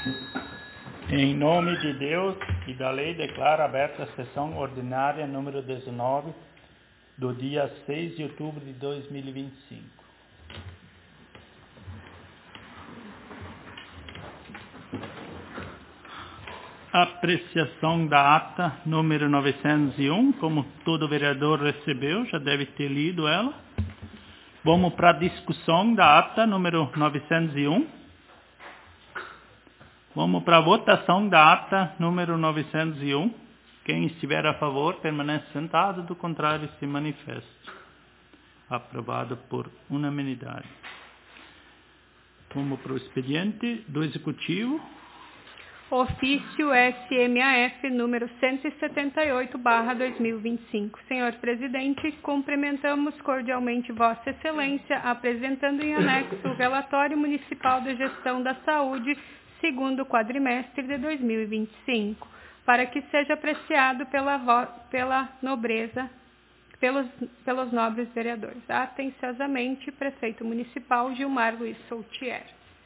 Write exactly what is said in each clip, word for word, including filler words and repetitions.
Em nome de Deus e da lei, declaro aberta a sessão ordinária número dezenove do dia seis de outubro de dois mil e vinte e cinco. Apreciação da ata número novecentos e um, como todo vereador recebeu, já deve ter lido ela. Vamos para a discussão da ata número novecentos e um. Vamos para a votação da ata número novecentos e um. Quem estiver a favor, permanece sentado, do contrário, se manifeste. Aprovado por unanimidade. Vamos para o expediente do Executivo. Ofício S M A F número cento e setenta e oito barra dois mil e vinte e cinco. Senhor Presidente, cumprimentamos cordialmente Vossa Excelência, apresentando em anexo o relatório municipal da gestão da saúde segundo o quadrimestre de dois mil e vinte e cinco, para que seja apreciado pela, vo pela nobreza, pelos, pelos nobres vereadores. Atenciosamente, Prefeito Municipal Gilmar Luiz Soutier.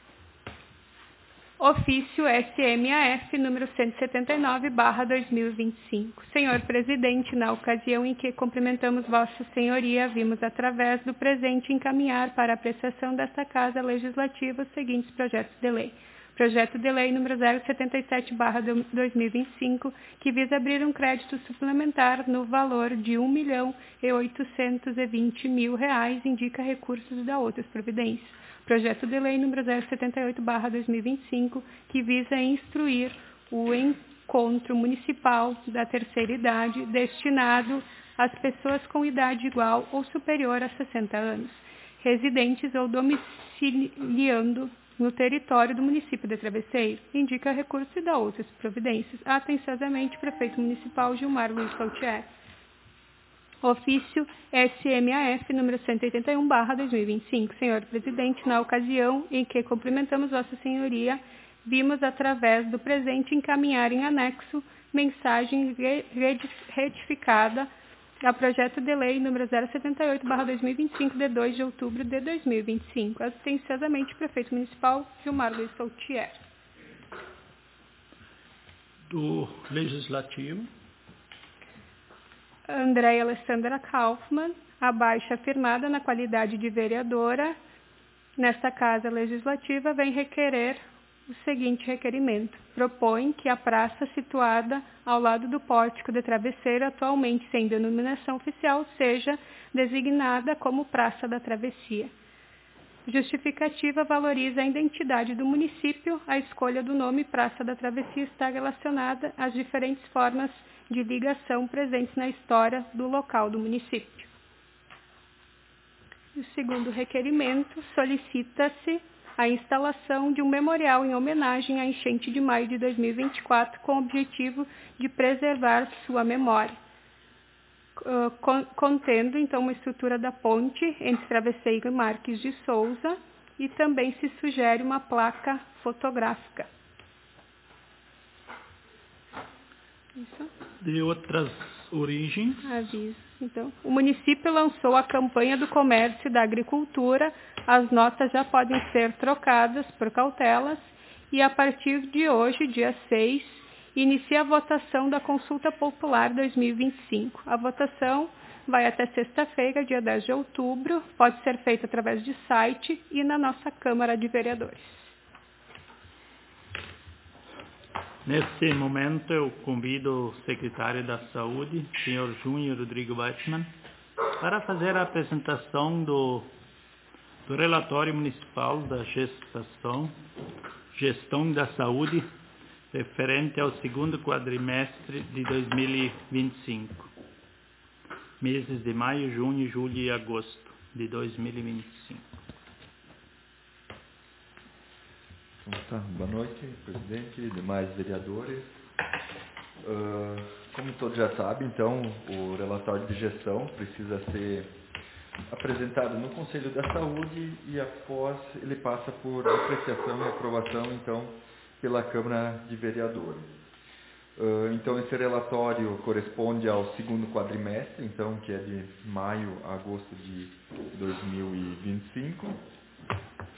Ofício S M A F número cento e setenta e nove barra dois mil e vinte e cinco. Senhor Presidente, na ocasião em que cumprimentamos Vossa Senhoria, vimos através do presente encaminhar para a apreciação desta Casa Legislativa os seguintes projetos de lei. Projeto de lei número zero setenta e sete barra dois mil e vinte e cinco, que visa abrir um crédito suplementar no valor de um milhão e oitocentos e vinte mil reais, indica recursos da outras providências. Projeto de lei número zero setenta e oito barra dois mil e vinte e cinco, que visa instruir o encontro municipal da terceira idade destinado às pessoas com idade igual ou superior a sessenta anos, residentes ou domiciliando no território do município de Travesseiro, indica recurso e dá outras providências. Atenciosamente, Prefeito Municipal Gilmar Luiz Soutier. Ofício S M A F número cento e oitenta e um barra dois mil e vinte e cinco. Senhor Presidente, na ocasião em que cumprimentamos Vossa Senhoria, vimos através do presente encaminhar em anexo mensagem retificada a projeto de lei número zero setenta e oito barra dois mil e vinte e cinco, de dois de outubro de dois mil e vinte e cinco. Atenciosamente, Prefeito Municipal Gilmar Luiz Soutier. Do Legislativo. Andréia Alessandra Kaufmann, abaixo afirmada na qualidade de vereadora nesta Casa Legislativa, vem requerer o seguinte requerimento. Propõe que a praça situada ao lado do pórtico de Travesseiro, atualmente sem denominação oficial, seja designada como Praça da Travessia. Justificativa valoriza a identidade do município. A escolha do nome Praça da Travessia está relacionada às diferentes formas de ligação presentes na história do local do município. O segundo requerimento, solicita-se a instalação de um memorial em homenagem à enchente de maio de dois mil e vinte e quatro, com o objetivo de preservar sua memória, contendo então uma estrutura da ponte entre Travesseiro e Marques de Souza, e também se sugere uma placa fotográfica. Isso. De outras origens. Aviso. Então, o município lançou a campanha do comércio e da agricultura. As notas já podem ser trocadas por cautelas e a partir de hoje, dia seis, inicia a votação da Consulta Popular dois mil e vinte e cinco. A votação vai até sexta-feira, dia dez de outubro. Pode ser feita através de site e na nossa Câmara de Vereadores. Nesse momento, eu convido o secretário da Saúde, senhor Júnior Rodrigo Weissman, para fazer a apresentação do, do relatório municipal da gestação, gestão da saúde, referente ao segundo quadrimestre de dois mil e vinte e cinco, meses de maio, junho, julho e agosto de dois mil e vinte e cinco. Tá, boa noite, presidente e demais vereadores. Uh, como todos já sabem, então, o relatório de gestão precisa ser apresentado no Conselho da Saúde e após ele passa por apreciação e aprovação, então, pela Câmara de Vereadores. Uh, então, esse relatório corresponde ao segundo quadrimestre, então, que é de maio a agosto de dois mil e vinte e cinco.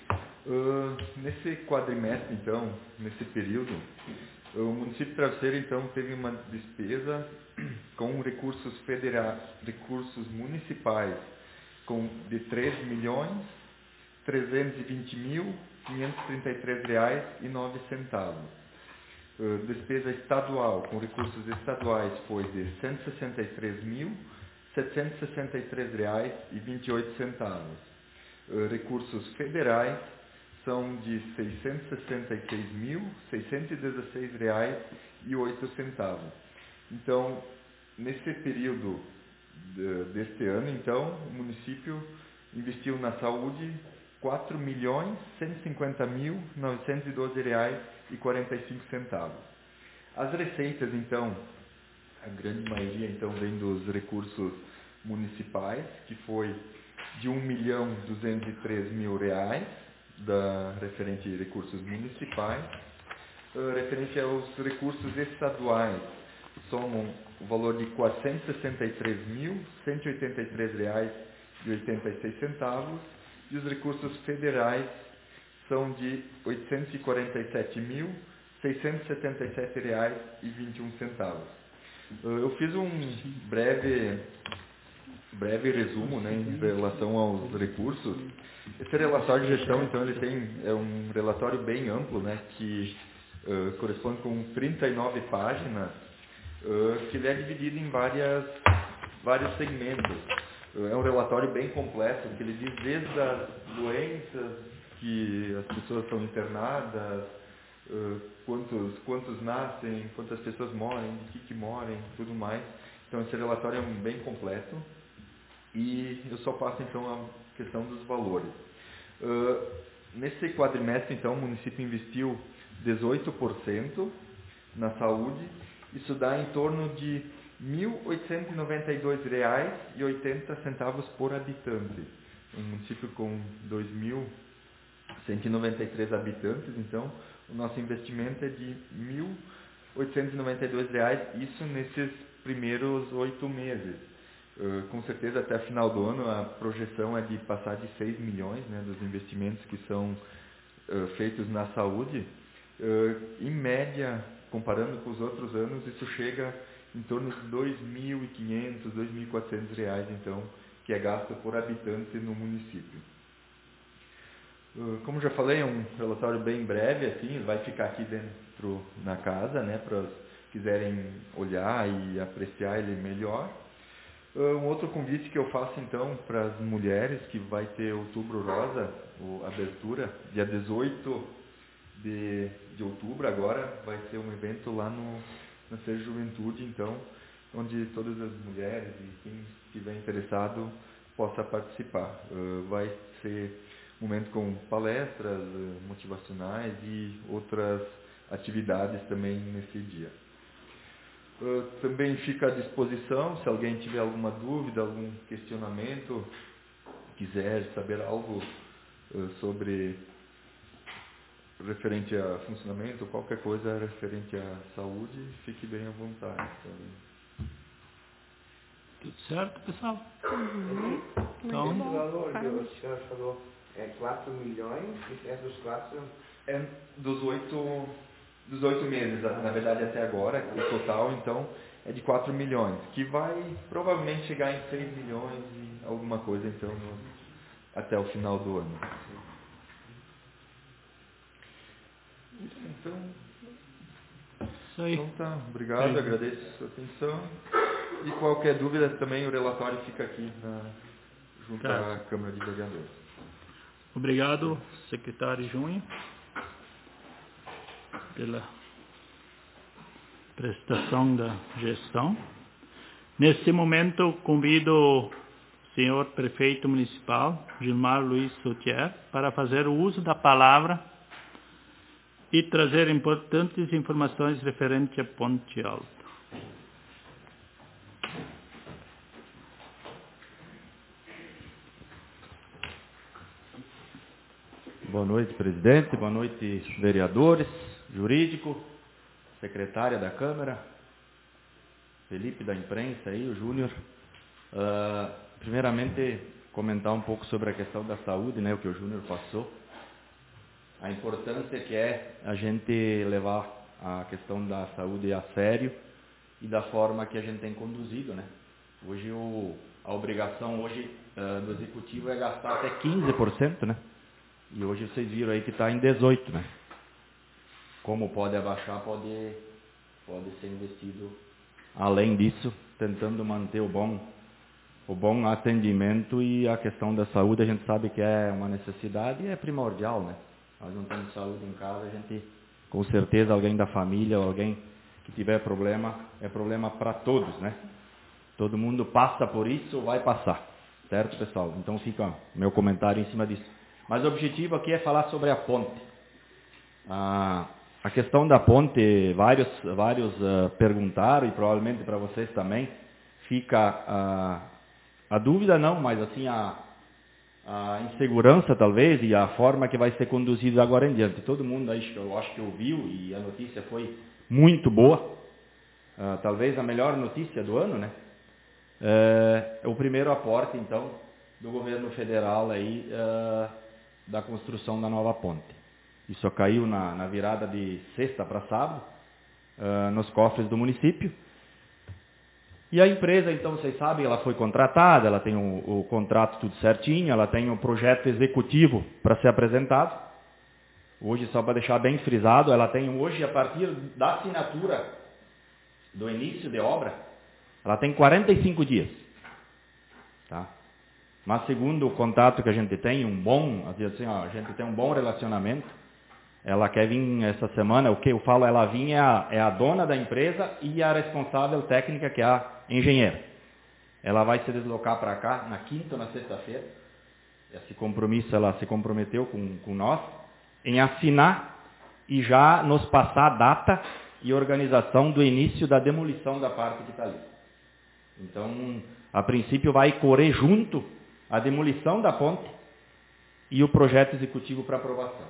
Uh, nesse quadrimestre, então, nesse período, o município de Travesseiro, então, teve uma despesa com recursos federais, recursos municipais, com, de três milhões, trezentos e vinte mil, quinhentos e trinta e três reais e nove centavos. Uh, despesa estadual, com recursos estaduais, foi de cento e sessenta e três mil, setecentos e sessenta e três reais e vinte e oito centavos. Uh, recursos federais são de seiscentos e sessenta e seis mil, seiscentos e dezesseis reais e oito centavos. Então, nesse período de, deste ano, então, o município investiu na saúde quatro milhões, cento e cinquenta mil, novecentos e doze reais e quarenta e cinco centavos. As receitas, então, a grande maioria, então, vem dos recursos municipais, que foi de um milhão duzentos e três mil reais, da referente a recursos municipais. Uh, referente aos recursos estaduais, somam o valor de quatrocentos e sessenta e três mil, cento e oitenta e três reais e oitenta e seis centavos, e os recursos federais são de oitocentos e quarenta e sete mil, seiscentos e setenta e sete reais e vinte e um centavos. Uh, eu fiz um breve breve resumo, né, em relação aos recursos. Esse relatório de gestão, então, ele tem é um relatório bem amplo, né, que uh, corresponde com trinta e nove páginas, uh, que ele é dividido em várias, vários segmentos. Uh, é um relatório bem completo, que ele diz desde as doenças que as pessoas são internadas, uh, quantos, quantos nascem, quantas pessoas morrem, de que que morrem, tudo mais. Então, esse relatório é bem completo. E eu só passo, então, a questão dos valores. Uh, nesse quadrimestre, então, o município investiu dezoito por cento na saúde. Isso dá em torno de mil oitocentos e noventa e dois reais e oitenta centavos por habitante. Um município com dois mil cento e noventa e três habitantes, então, o nosso investimento é de mil oitocentos e noventa e dois reais, isso nesses primeiros oito meses. Uh, com certeza, até o final do ano, a projeção é de passar de seis milhões, né, dos investimentos que são uh, feitos na saúde. Uh, em média, comparando com os outros anos, isso chega em torno de dois mil e quinhentos, dois mil e quatrocentos reais, então, que é gasto por habitante no município. Uh, como já falei, é um relatório bem breve, assim, vai ficar aqui dentro na casa, né, para quiserem olhar e apreciar ele melhor. Um outro convite que eu faço, então, para as mulheres, que vai ter Outubro Rosa, a abertura, dia dezoito de, de outubro agora, vai ser um evento lá no, na Ser Juventude, então, onde todas as mulheres e quem estiver interessado possa participar. Uh, vai ser um momento com palestras uh, motivacionais e outras atividades também nesse dia. Uh, também fica à disposição, se alguém tiver alguma dúvida, algum questionamento, quiser saber algo uh, sobre referente a funcionamento, qualquer coisa referente à saúde, fique bem à vontade. Então, tudo certo, pessoal? Uhum. Então, Muito bom. O valor que Parabéns. o senhor falou é quatro milhões, e é dos quatro... é dos oito... dos oito meses, na verdade até agora, o total então é de quatro milhões, que vai provavelmente chegar em seis milhões e alguma coisa então no, até o final do ano. Então, isso aí. então tá, obrigado, Sim. agradeço a sua atenção. E qualquer dúvida também o relatório fica aqui na, junto Tá. à Câmara de Vereadores. Obrigado, secretário Junho, pela prestação da gestão. Neste momento, convido o senhor prefeito municipal, Gilmar Luiz Soutier, para fazer o uso da palavra e trazer importantes informações referentes a Ponte Alto. Boa noite, presidente. Boa noite, vereadores, jurídico, secretária da Câmara, Felipe da imprensa aí, o Júnior. Uh, primeiramente, comentar um pouco sobre a questão da saúde, né, o que o Júnior passou. a importância que é a gente levar a questão da saúde a sério e da forma que a gente tem conduzido, né? Hoje o, a obrigação hoje uh, do executivo é gastar até quinze por cento, né? E hoje vocês viram aí que está em dezoito por cento, né? Como pode abaixar, pode, pode ser investido além disso, tentando manter o bom, o bom atendimento, e a questão da saúde a gente sabe que é uma necessidade e é primordial, né? Nós não temos saúde em casa, a gente, com certeza, alguém da família ou alguém que tiver problema, é problema para todos, né? Todo mundo passa por isso ou vai passar, certo, pessoal? Então fica meu comentário em cima disso. Mas o objetivo aqui é falar sobre a ponte. Ah, a questão da ponte, vários, vários uh, perguntaram, e provavelmente para vocês também, fica uh, a dúvida não, mas assim a, a insegurança talvez, e a forma que vai ser conduzido agora em diante. Todo mundo aí, eu acho que ouviu, e a notícia foi muito boa, uh, talvez a melhor notícia do ano, né? É o primeiro aporte, então, do governo federal aí, uh, da construção da nova ponte. Isso caiu na, na virada de sexta para sábado, uh, nos cofres do município. E a empresa, então, vocês sabem, ela foi contratada, ela tem o, o contrato tudo certinho, ela tem o projeto executivo para ser apresentado. Hoje, só para deixar bem frisado, ela tem hoje, a partir da assinatura do início de obra, ela tem quarenta e cinco dias. Tá? Mas segundo o contato que a gente tem, um bom, assim, ó, a gente tem um bom relacionamento, ela quer vir essa semana, o que eu falo, ela vinha é a, é a dona da empresa e a responsável técnica, que é a engenheira. Ela vai se deslocar para cá na quinta ou na sexta-feira. Esse compromisso, ela se comprometeu com, com nós em assinar e já nos passar a data e organização do início da demolição da parte que está ali. Então, a princípio vai correr junto a demolição da ponte e o projeto executivo para aprovação.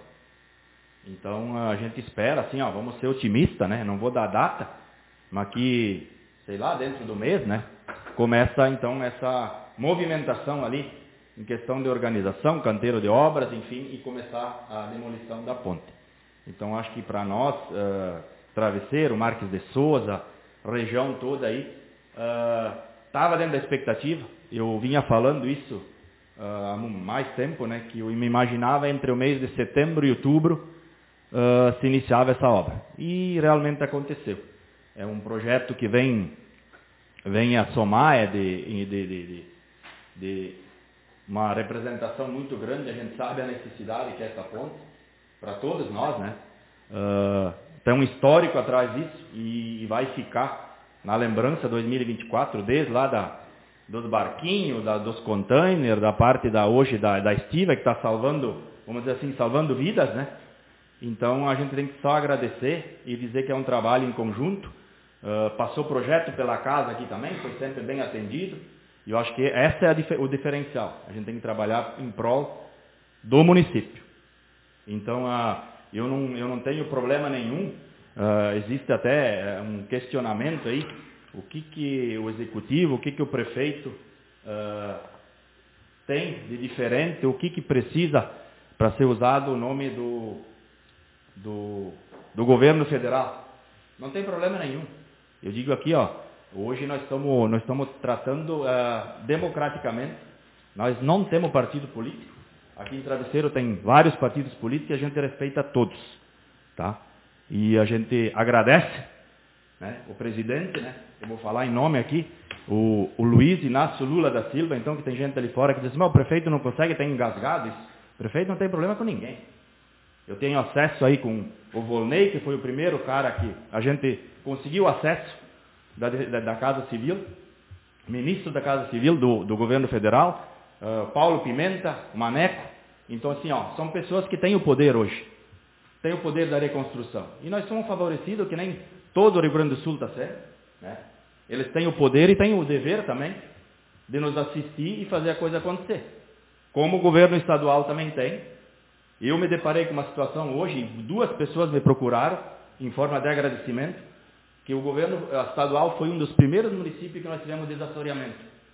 Então, a gente espera, assim, ó, vamos ser otimistas, né? Não vou dar data, mas que, sei lá, dentro do mês, né? Começa, então, essa movimentação ali, em questão de organização, canteiro de obras, enfim, e começar a demolição da ponte. Então, acho que para nós, uh, Travesseiro, Marques de Souza, região toda aí, estava uh, dentro da expectativa. Eu vinha falando isso uh, há mais tempo, né? Que eu me imaginava entre o mês de setembro e outubro uh, se iniciava essa obra. E realmente aconteceu. É um projeto que vem, vem a somar, é de, de, de, de, de uma representação muito grande. A gente sabe a necessidade que é essa ponte, para todos nós, né? Uh, tem um histórico atrás disso e, e vai ficar na lembrança dois mil e vinte e quatro, desde lá da, dos barquinhos, da, dos containers, da parte da hoje da, da estiva, que está salvando, vamos dizer assim, salvando vidas, né? Então a gente tem que só agradecer e dizer que é um trabalho em conjunto. Uh, passou projeto pela casa aqui também, foi sempre bem atendido. E eu acho que esse é a, o diferencial. A gente tem que trabalhar em prol do município. Então, uh, eu, não, eu não tenho problema nenhum. Uh, existe até uh, um questionamento aí. O que, que o executivo, o que, que o prefeito uh, tem de diferente, o que, que precisa para ser usado o nome do, do, do governo federal. Não tem problema nenhum. Eu digo aqui, ó, hoje nós estamos, nós estamos tratando uh, democraticamente. Nós não temos partido político. Aqui em Travesseiro tem vários partidos políticos e a gente respeita todos, tá? E a gente agradece, né, o presidente, né? Eu vou falar em nome aqui, o, o Luiz Inácio Lula da Silva, então, que tem gente ali fora que diz, mas o prefeito não consegue, tem engasgado isso. O prefeito não tem problema com ninguém. Eu tenho acesso aí com o Volney, que foi o primeiro cara que a gente conseguiu acesso da, da, da Casa Civil, ministro da Casa Civil do, do governo federal, uh, Paulo Pimenta, Maneco. Então, assim, ó, são pessoas que têm o poder hoje. Têm o poder da reconstrução. E nós somos favorecidos, que nem todo o Rio Grande do Sul está sendo, né? Eles têm o poder e têm o dever também de nos assistir e fazer a coisa acontecer. Como o governo estadual também tem. Eu me deparei com uma situação hoje, duas pessoas me procuraram, em forma de agradecimento, que o governo estadual foi um dos primeiros municípios que nós tivemos desassoreamento.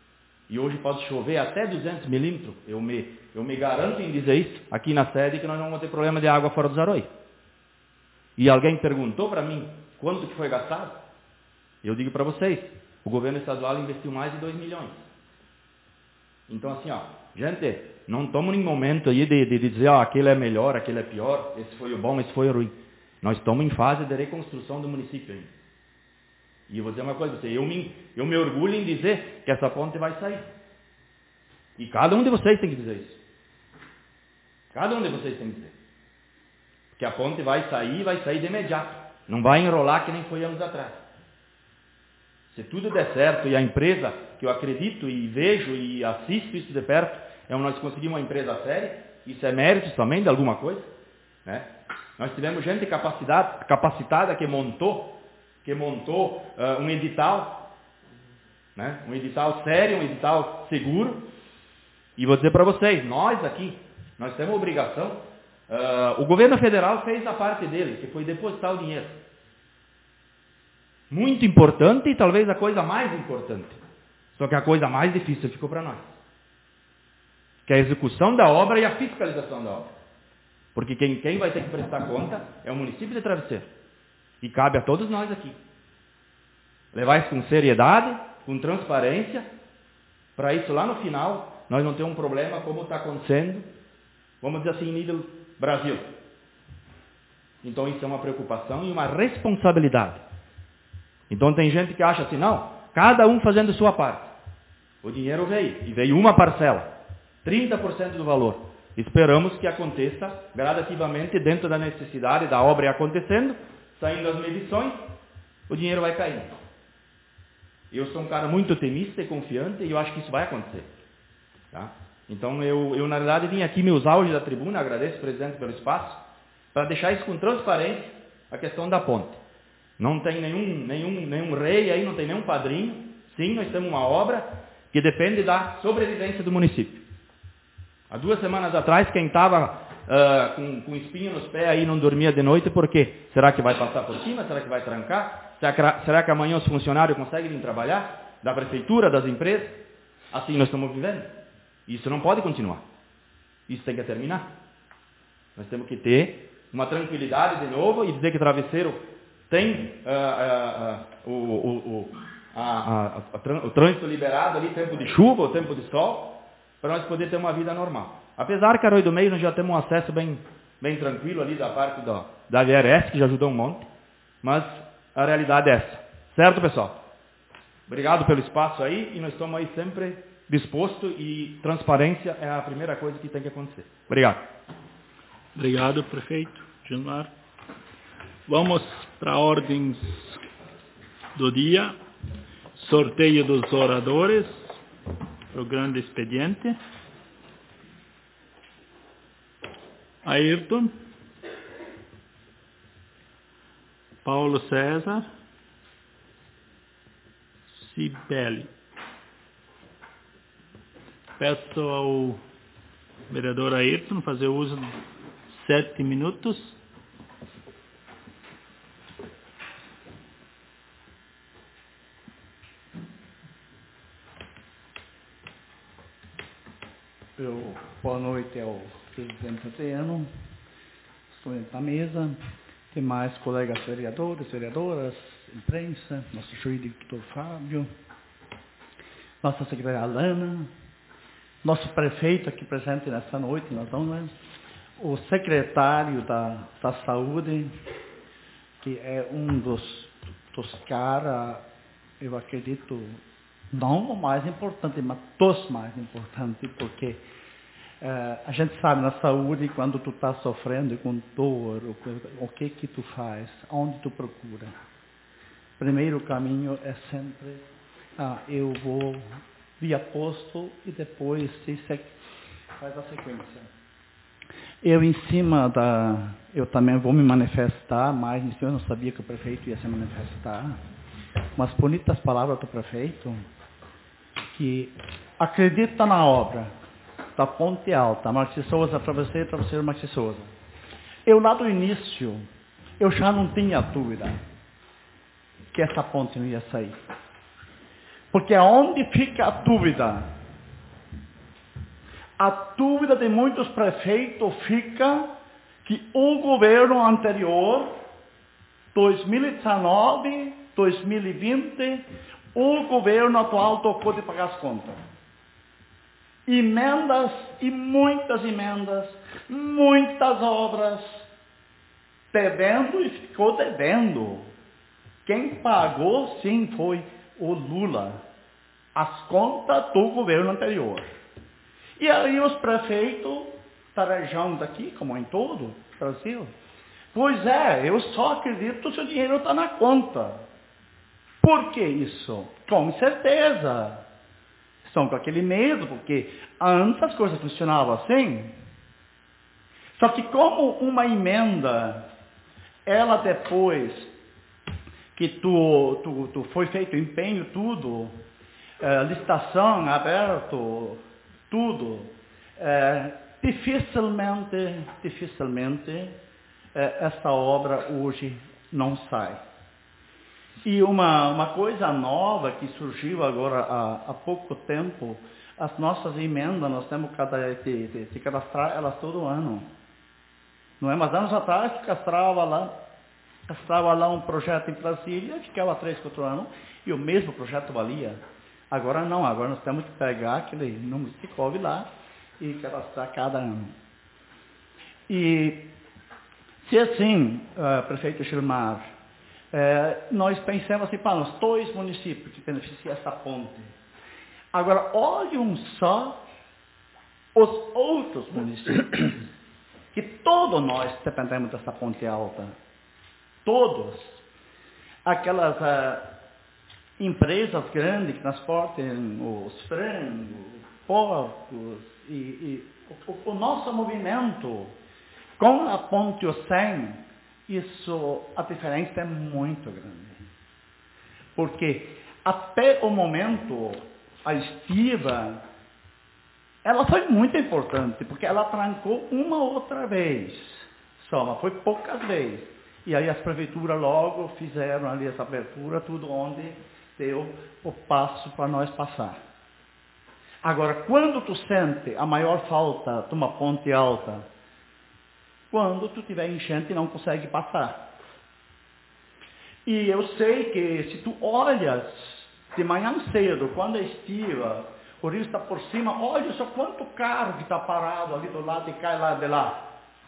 E hoje pode chover até duzentos milímetros. Eu me, eu me garanto em dizer isso aqui na sede, que nós não vamos ter problema de água fora dos Aroí. E alguém perguntou para mim quanto que foi gastado. Eu digo para vocês, o governo estadual investiu mais de dois milhões. Então assim, ó, gente, não estamos em momento aí de, de dizer, ó, aquele é melhor, aquele é pior, esse foi o bom, esse foi o ruim. Nós estamos em fase de reconstrução do município ainda. E eu vou dizer uma coisa para você, eu me, eu me orgulho em dizer que essa ponte vai sair. E cada um de vocês tem que dizer isso. Cada um de vocês tem que dizer. Porque a ponte vai sair e vai sair de imediato. Não vai enrolar que nem foi anos atrás. Se tudo der certo e a empresa, que eu acredito e vejo e assisto isso de perto, é onde nós conseguimos uma empresa séria, isso é mérito também de alguma coisa. Né? Nós tivemos gente capacitada, capacitada que montou que montou uh, um edital, né? um edital sério, um edital seguro. E vou dizer para vocês, nós aqui, nós temos obrigação, uh, o governo federal fez a parte dele, que foi depositar o dinheiro. Muito importante e talvez a coisa mais importante. Só que a coisa mais difícil ficou para nós. Que é a execução da obra e a fiscalização da obra. Porque quem, quem vai ter que prestar conta é o município de Travesseiro. E cabe a todos nós aqui. Levar isso com seriedade, com transparência, para isso lá no final, nós não ter um problema como está acontecendo, vamos dizer assim, em nível Brasil. Então isso é uma preocupação e uma responsabilidade. Então tem gente que acha assim, não, cada um fazendo sua parte. O dinheiro veio, e veio uma parcela, trinta por cento do valor. Esperamos que aconteça gradativamente dentro da necessidade da obra acontecendo, saindo as medições, o dinheiro vai cair. Eu sou um cara muito otimista e confiante e eu acho que isso vai acontecer. Tá? Então eu, eu, na verdade, vim aqui me usar hoje da tribuna, agradeço o presidente pelo espaço, para deixar isso com transparência, a questão da ponte. Não tem nenhum, nenhum, nenhum rei aí, não tem nenhum padrinho. Sim, nós temos uma obra que depende da sobrevivência do município. Há duas semanas atrás, quem estava Uh, com, com espinho nos pés aí não dormia de noite, por quê? Será que vai passar por cima? Será que vai trancar? Será que, será que amanhã os funcionários conseguem vir trabalhar? Da prefeitura, das empresas? Assim nós estamos vivendo. Isso não pode continuar. Isso tem que terminar. Nós temos que ter uma tranquilidade de novo e dizer que Travesseiro tem uh, uh, uh, o, o, o, a, a, a, o trânsito liberado ali, tempo de chuva, o tempo de sol, para nós poder ter uma vida normal. Apesar que Aroí do Meio nós já temos um acesso bem, bem tranquilo ali da parte da, da V R S, que já ajudou um monte, mas a realidade é essa. Certo, pessoal? Obrigado pelo espaço aí e nós estamos aí sempre dispostos e transparência é a primeira coisa que tem que acontecer. Obrigado. Obrigado, prefeito Gilmar. Vamos para a ordem do dia. Sorteio dos oradores para o grande expediente. Ayrton, Paulo César, Cibele. Peço ao vereador Ayrton fazer uso de sete minutos. Eu, boa noite ao presidente Adriano, estudante da mesa, demais colegas vereadores, vereadoras, imprensa, nosso jurídico doutor Fábio, nossa secretária Alana, nosso prefeito aqui presente nesta noite, nós vamos, o secretário da, da saúde, que é um dos, dos caras, eu acredito, não o mais importante, mas dos mais importantes, porque uh, a gente sabe na saúde, quando tu está sofrendo com dor, o, o que que tu faz, onde tu procura. Primeiro caminho é sempre, ah, eu vou via posto e depois se sec... faz a sequência. Eu em cima da, eu também vou me manifestar, mas em cima eu não sabia que o prefeito ia se manifestar. Umas bonitas palavras do prefeito, que acredita na obra da Ponte Alta, Marques Souza, Travesseiro, Travesseiro, Marques Souza. Eu lá do início, eu já não tinha dúvida que essa ponte não ia sair. Porque aonde fica a dúvida A dúvida de muitos prefeitos fica que o governo anterior, dois mil e dezenove, dois mil e vinte, o governo atual tocou de pagar as contas. Emendas e muitas emendas, muitas obras, devendo e ficou devendo. Quem pagou, sim, foi o Lula. As contas do governo anterior. E aí os prefeitos, tarejando aqui, como em todo o Brasil, pois é, eu só acredito se o dinheiro está na conta. Por que isso? Com certeza. Estão com aquele medo, porque antes as coisas funcionavam assim. Só que como uma emenda, ela depois que tu, tu, tu foi feito empenho, tudo, é, licitação aberto, tudo, é, dificilmente, dificilmente, é, essa obra hoje não sai. E uma, uma coisa nova que surgiu agora há, há pouco tempo, as nossas emendas, nós temos cada, de, de, de cadastrar elas todo ano. Não é? Mas anos atrás, cadastrava lá, cadastrava lá um projeto em Brasília, ficava três, quatro anos, e o mesmo projeto valia. Agora não, agora nós temos que pegar aquele número que coube lá e cadastrar cada ano. E se assim, uh, prefeito Gilmar, uh, nós pensamos assim, para os dois municípios que beneficiam essa ponte. Agora, olhem só os outros municípios, que todos nós dependemos dessa ponte alta. Todos. Aquelas uh, empresas grandes que transportam os frangos, porcos, e, e o, o nosso movimento com a ponte O cem, isso, a diferença é muito grande. Porque até o momento, a estiva, ela foi muito importante, porque ela trancou uma outra vez, só, mas foi poucas vezes. E aí as prefeituras logo fizeram ali essa abertura, tudo onde deu o passo para nós passar. Agora, quando tu sente a maior falta de uma ponte alta? Quando tu tiver enchente e não consegue passar. E eu sei que se tu olhas de manhã cedo, quando é estiva, o rio está por cima, olha só quanto carro que está parado ali do lado e cai lá de lá.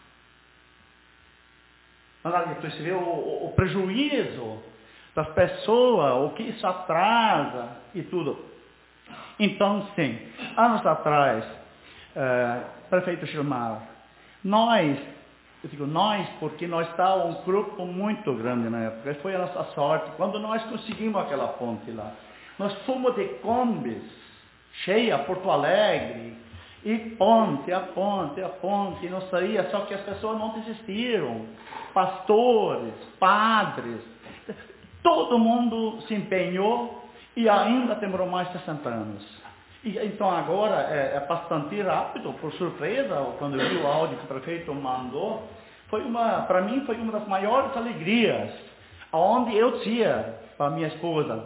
Você vê o, o, o prejuízo das pessoas, o que isso atrasa e tudo. Então, sim, anos atrás, é, prefeito Gilmar, nós, eu digo nós, porque nós estávamos um grupo muito grande na época, foi a nossa sorte, quando nós conseguimos aquela ponte lá. Nós fomos de combis, cheia, Porto Alegre, e ponte, a ponte, a ponte, e não saía, só que as pessoas não desistiram. Pastores, padres, todo mundo se empenhou e ainda demorou mais de sessenta anos. E, então agora é, é bastante rápido, por surpresa, quando eu vi o áudio que o prefeito mandou, foi uma, para mim foi uma das maiores alegrias, onde eu tinha para minha esposa.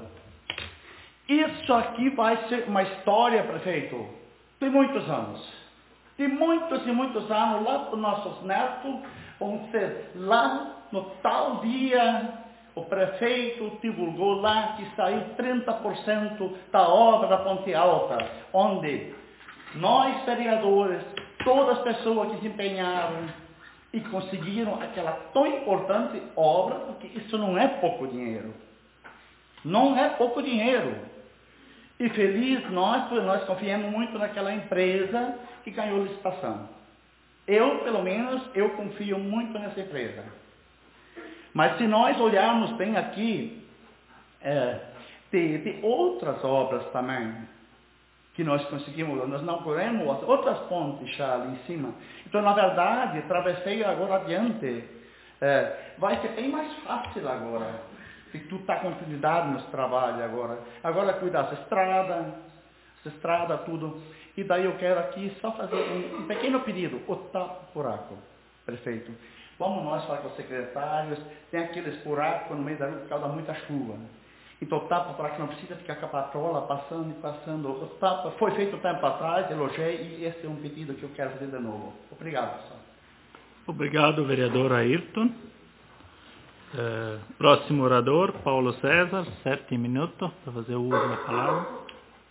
Isso aqui vai ser uma história, prefeito, de muitos anos. De muitos e muitos anos, lá para os nossos netos, vão ser lá no tal dia, o prefeito divulgou lá que saiu trinta por cento da obra da Ponte Alta, onde nós, vereadores, todas as pessoas que se empenharam e conseguiram aquela tão importante obra, porque isso não é pouco dinheiro. Não é pouco dinheiro. E feliz nós, porque nós confiamos muito naquela empresa que ganhou a licitação. Eu, pelo menos, eu confio muito nessa empresa. Mas se nós olharmos bem aqui, é, tem, tem outras obras também que nós conseguimos, nós não corremos outras pontes já ali em cima. Então, na verdade, travessei agora adiante, é, vai ser bem mais fácil agora. Se tu está com continuidade nos trabalhos agora. Agora cuidar dessa estrada, essa estrada, tudo. E daí eu quero aqui só fazer um, um pequeno pedido. O tal buraco, prefeito. Vamos nós falar com os secretários, tem aqueles buracos no meio da rua por causa da muita chuva. Então tapa para que não precisa ficar com a patrola passando e passando. Tapa foi feito tempo atrás, elogiei, e esse é um pedido que eu quero fazer de novo. Obrigado, pessoal. Obrigado, vereador Ayrton. É, próximo orador, Paulo César, sete minutos, para fazer o uso da palavra.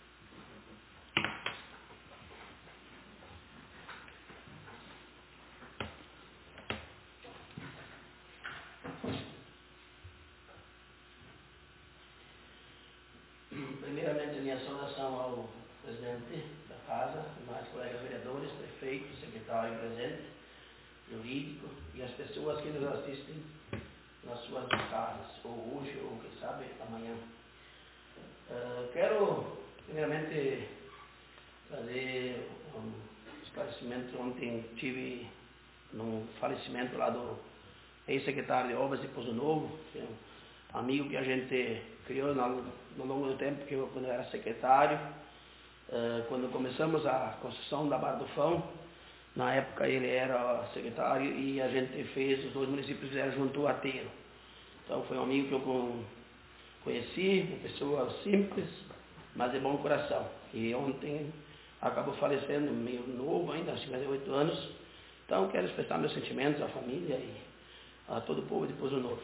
Primeiramente, minha saudação ao presidente da casa, demais colegas vereadores, prefeito, secretário presente, jurídico e as pessoas que nos assistem nas suas casas, ou hoje, ou quem sabe amanhã. Uh, quero, primeiramente, fazer um esclarecimento. Ontem tive num falecimento lá do ex-secretário de Obras de Pouso Novo, que é um amigo que a gente criou no, no longo do tempo, que eu, quando eu era secretário, uh, quando começamos a construção da Barra do Fão. Na época ele era secretário e a gente fez, os dois municípios fizeram junto o aterro. Então foi um amigo que eu conheci, uma pessoa simples, mas de bom coração. E ontem acabou falecendo, meio novo ainda, cinquenta e oito anos. Então quero expressar meus sentimentos à família e a todo o povo de Pouso Novo.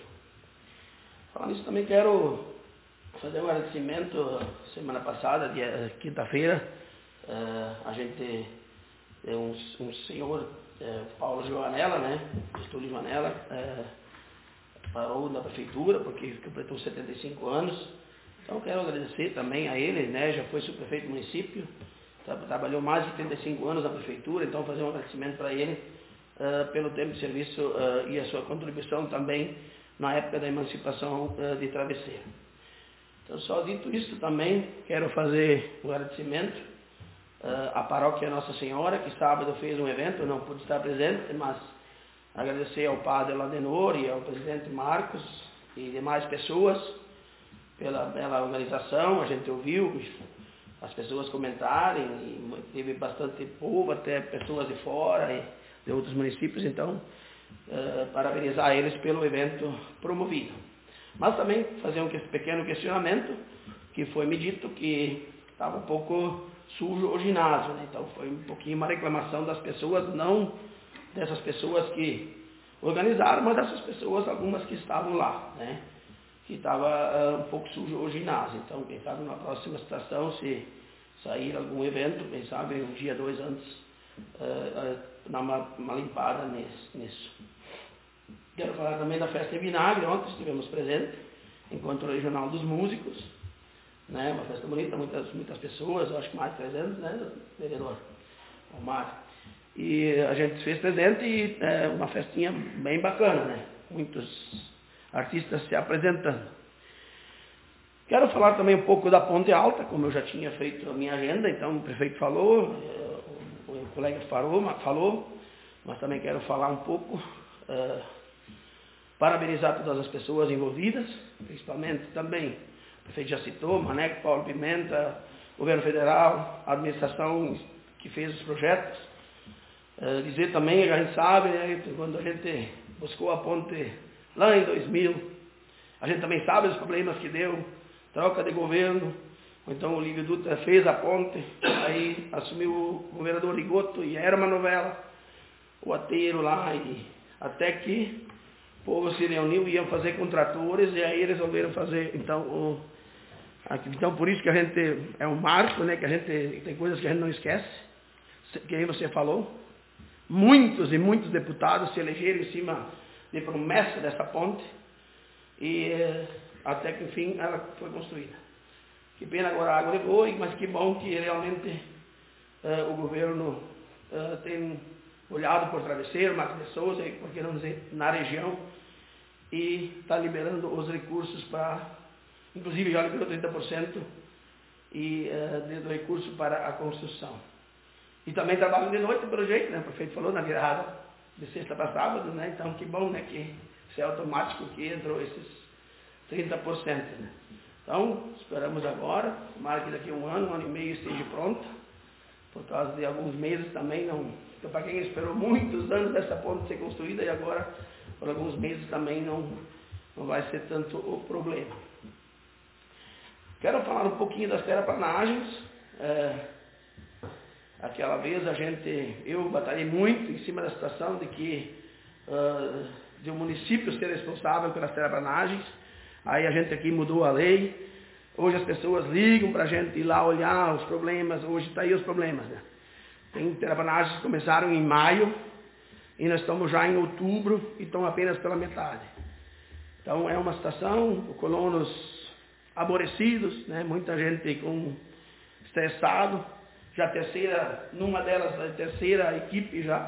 Falando nisso, também quero fazer um agradecimento. Semana passada, dia, quinta-feira, uh, a gente... É um, um senhor, é, Paulo Joanella, né, Estúdio Joanella, é, parou na prefeitura porque completou setenta e cinco anos. Então quero agradecer também a ele, né, já foi subprefeito do município, tra trabalhou mais de trinta e cinco anos na prefeitura, então fazer um agradecimento para ele uh, pelo tempo de serviço uh, e a sua contribuição também na época da emancipação uh, de Travesseiro. Então, só dito isso, também quero fazer um agradecimento Uh, a paróquia Nossa Senhora, que sábado fez um evento, eu não pude estar presente, mas agradecer ao padre Ladenor e ao presidente Marcos e demais pessoas pela, pela organização. A gente ouviu as pessoas comentarem, e teve bastante povo, até pessoas de fora e de outros municípios, então uh, parabenizar eles pelo evento promovido. Mas também fazer um pequeno questionamento, que foi me dito que estava um pouco sujo o ginásio, né? Então foi um pouquinho uma reclamação das pessoas, não dessas pessoas que organizaram, mas dessas pessoas, algumas que estavam lá, né? Que estava uh, um pouco sujo o ginásio. Então, quem sabe numa próxima estação, se sair algum evento, quem sabe um dia, dois antes, uh, uh, dar uma, uma limpada nesse, nisso. Quero falar também da festa em vinagre. Ontem estivemos presentes, encontro regional dos músicos, né, uma festa bonita, muitas, muitas pessoas, eu acho que mais de trezentos, né, vereador Omar. E a gente fez presente e é uma festinha bem bacana, né, muitos artistas se apresentando. Quero falar também um pouco da Ponte Alta, como eu já tinha feito a minha agenda, então o prefeito falou, o, o colega falou, falou, mas também quero falar um pouco, uh, parabenizar todas as pessoas envolvidas, principalmente também, o prefeito já citou, Maneco, Paulo Pimenta, governo federal, a administração que fez os projetos. Uh, dizer também, a gente sabe, né, quando a gente buscou a ponte lá em dois mil, a gente também sabe os problemas que deu, troca de governo, então o Lívio Dutra fez a ponte, aí assumiu o governador Rigoto e era uma novela, o ateiro lá, e até que o povo se reuniu e iam fazer com tratores, e aí resolveram fazer, então, o, então por isso que a gente, é um marco, né, que a gente, tem coisas que a gente não esquece, que aí você falou, muitos e muitos deputados se elegeram em cima de promessa dessa ponte, e até que enfim ela foi construída. Que pena agora a água levou, mas que bom que realmente uh, o governo uh, tem olhado por Travesseiro, Mato de Souza, e por que não dizer, na região, e está liberando os recursos para, inclusive já liberou trinta por cento e, uh, do recurso para a construção. E também trabalham de noite, pelo jeito, né? O prefeito falou na virada de sexta para sábado, né? Então que bom, né? Que isso é automático que entrou esses trinta por cento, né? Então, esperamos agora, tomara que daqui a um ano, um ano e meio esteja pronta, por causa de alguns meses também não. Então, para quem esperou muitos anos dessa ponte ser construída, e agora, por alguns meses também não, não vai ser tanto o problema. Quero falar um pouquinho das terraplanagens. É, aquela vez a gente, eu batalhei muito em cima da situação de que uh, de o município ser responsável pelas terraplanagens. Aí a gente aqui mudou a lei. Hoje as pessoas ligam para a gente ir lá olhar os problemas. Hoje está aí os problemas, né? Tem terraplanagens que começaram em maio e nós estamos já em outubro e estão apenas pela metade. Então é uma situação, colonos aborrecidos, né? Muita gente com estressado. Já a terceira, numa delas, a terceira equipe já,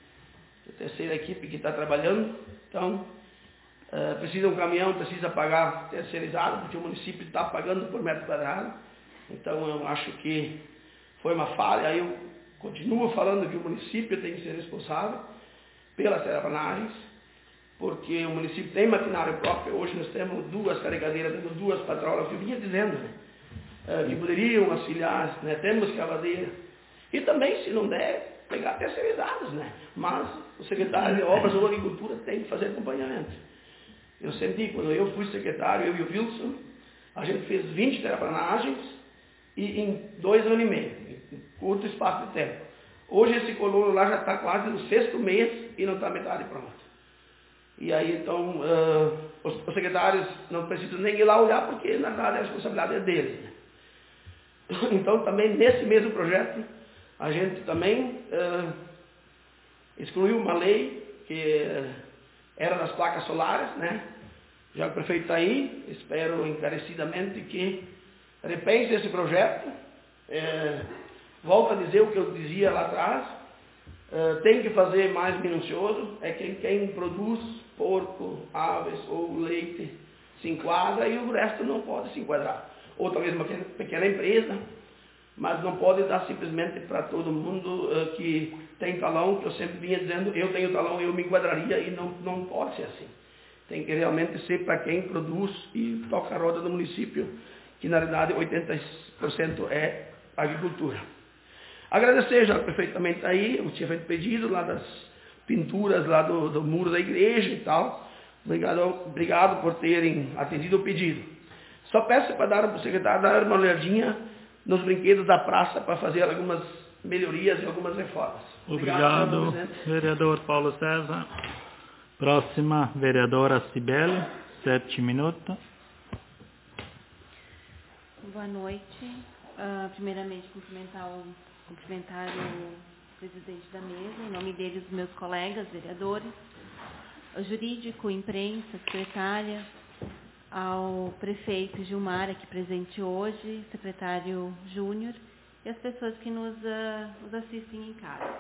a terceira equipe que está trabalhando. Então, uh, precisa um caminhão, precisa pagar terceirizado, porque o município está pagando por metro quadrado. Então, eu acho que foi uma falha. Aí eu continuo falando que o município tem que ser responsável pelas terraplanagens, porque o município tem maquinário próprio. Hoje nós temos duas carregadeiras, temos duas patrolas, que eu vinha dizendo, né? que poderiam auxiliar, né? Temos cavadeira. E também, se não der, pegar terceirizados, né? Mas o secretário de Obras ou Agricultura tem que fazer acompanhamento. Eu senti, quando eu fui secretário, eu e o Wilson, a gente fez vinte terraplanagens e em dois anos e meio, em curto espaço de tempo. Hoje esse colono lá já está quase no sexto mês e não está metade pronto. E aí, então, uh, os, os secretários não precisam nem ir lá olhar, porque, na verdade, a responsabilidade é deles, né? Então, também, nesse mesmo projeto, a gente também uh, excluiu uma lei que uh, era das placas solares, né? Já que o prefeito está aí, espero encarecidamente que repense esse projeto. Uh, volto a dizer o que eu dizia lá atrás, uh, tem que fazer mais minucioso, é quem, quem produz porco, aves ou leite se enquadra e o resto não pode se enquadrar. Ou talvez uma pequena empresa, mas não pode dar simplesmente para todo mundo uh, que tem talão, que eu sempre vinha dizendo, eu tenho talão, eu me enquadraria, e não, não pode ser assim. Tem que realmente ser para quem produz e toca a roda do município, que na realidade oitenta por cento é agricultura. Agradecer já perfeitamente aí, eu tinha feito pedido lá das pinturas lá do, do muro da igreja e tal. Obrigado, obrigado por terem atendido o pedido. Só peço para dar para o secretário dar uma olhadinha nos brinquedos da praça para fazer algumas melhorias e algumas reformas. Obrigado, Obrigado vereador Paulo César. Próxima, vereadora Cibele, sete minutos. Boa noite. Uh, primeiramente, cumprimentar o, cumprimentar o presidente da mesa, em nome dele, os meus colegas vereadores, o jurídico, imprensa, secretária, ao prefeito Gilmar, aqui presente hoje, secretário Júnior, e as pessoas que nos, uh, nos assistem em casa.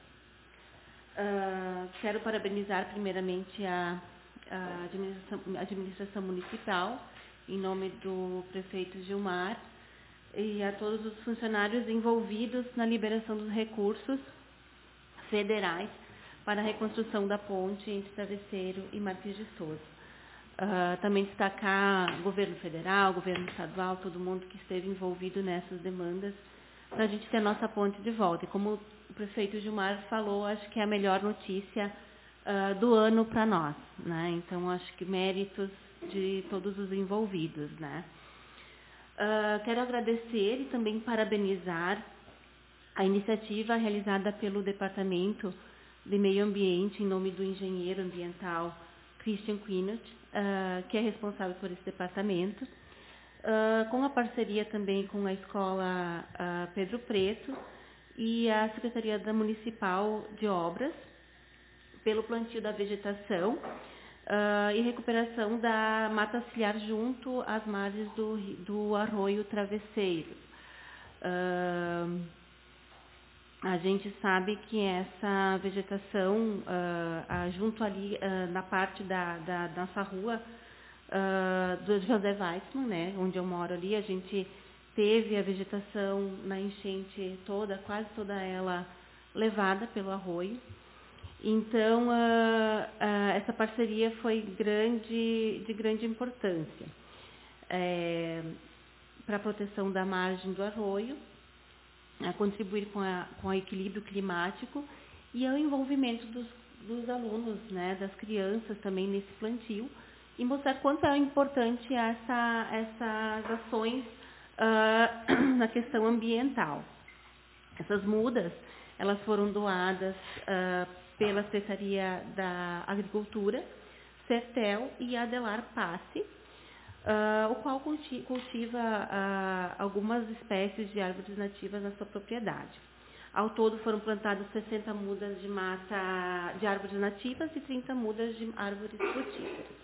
Uh, quero parabenizar primeiramente a, a administração, administração municipal, em nome do prefeito Gilmar, e a todos os funcionários envolvidos na liberação dos recursos federais para a reconstrução da ponte entre Travesseiro e Marquês de Souza. Uh, também destacar o governo federal, o governo estadual, todo mundo que esteve envolvido nessas demandas, para a gente ter a nossa ponte de volta. E como o prefeito Gilmar falou, acho que é a melhor notícia uh, do ano para nós, né? Então, acho que méritos de todos os envolvidos, né? Uh, quero agradecer e também parabenizar a iniciativa realizada pelo Departamento de Meio Ambiente, em nome do engenheiro ambiental Christian Quinot, uh, que é responsável por esse departamento, uh, com a parceria também com a Escola uh, Pedro Preto e a Secretaria da Municipal de Obras, pelo plantio da vegetação uh, e recuperação da mata ciliar junto às margens do, do arroio Travesseiro. Uh, A gente sabe que essa vegetação, uh, uh, junto ali uh, na parte da, da, da nossa rua, uh, do José Weissman, né, onde eu moro ali, a gente teve a vegetação na enchente toda, quase toda ela levada pelo arroio. Então, uh, uh, essa parceria foi grande, de grande importância é, para a proteção da margem do arroio, a contribuir com, a, com o equilíbrio climático e ao envolvimento dos, dos alunos, né, das crianças também nesse plantio, e mostrar quanto é importante essa, essas ações uh, na questão ambiental. Essas mudas, elas foram doadas uh, pela Secretaria da Agricultura, Sertel e Adelar Passe, uh, o qual culti- cultiva uh, algumas espécies de árvores nativas na sua propriedade. Ao todo foram plantadas sessenta mudas de mata de árvores nativas e trinta mudas de árvores frutíferas.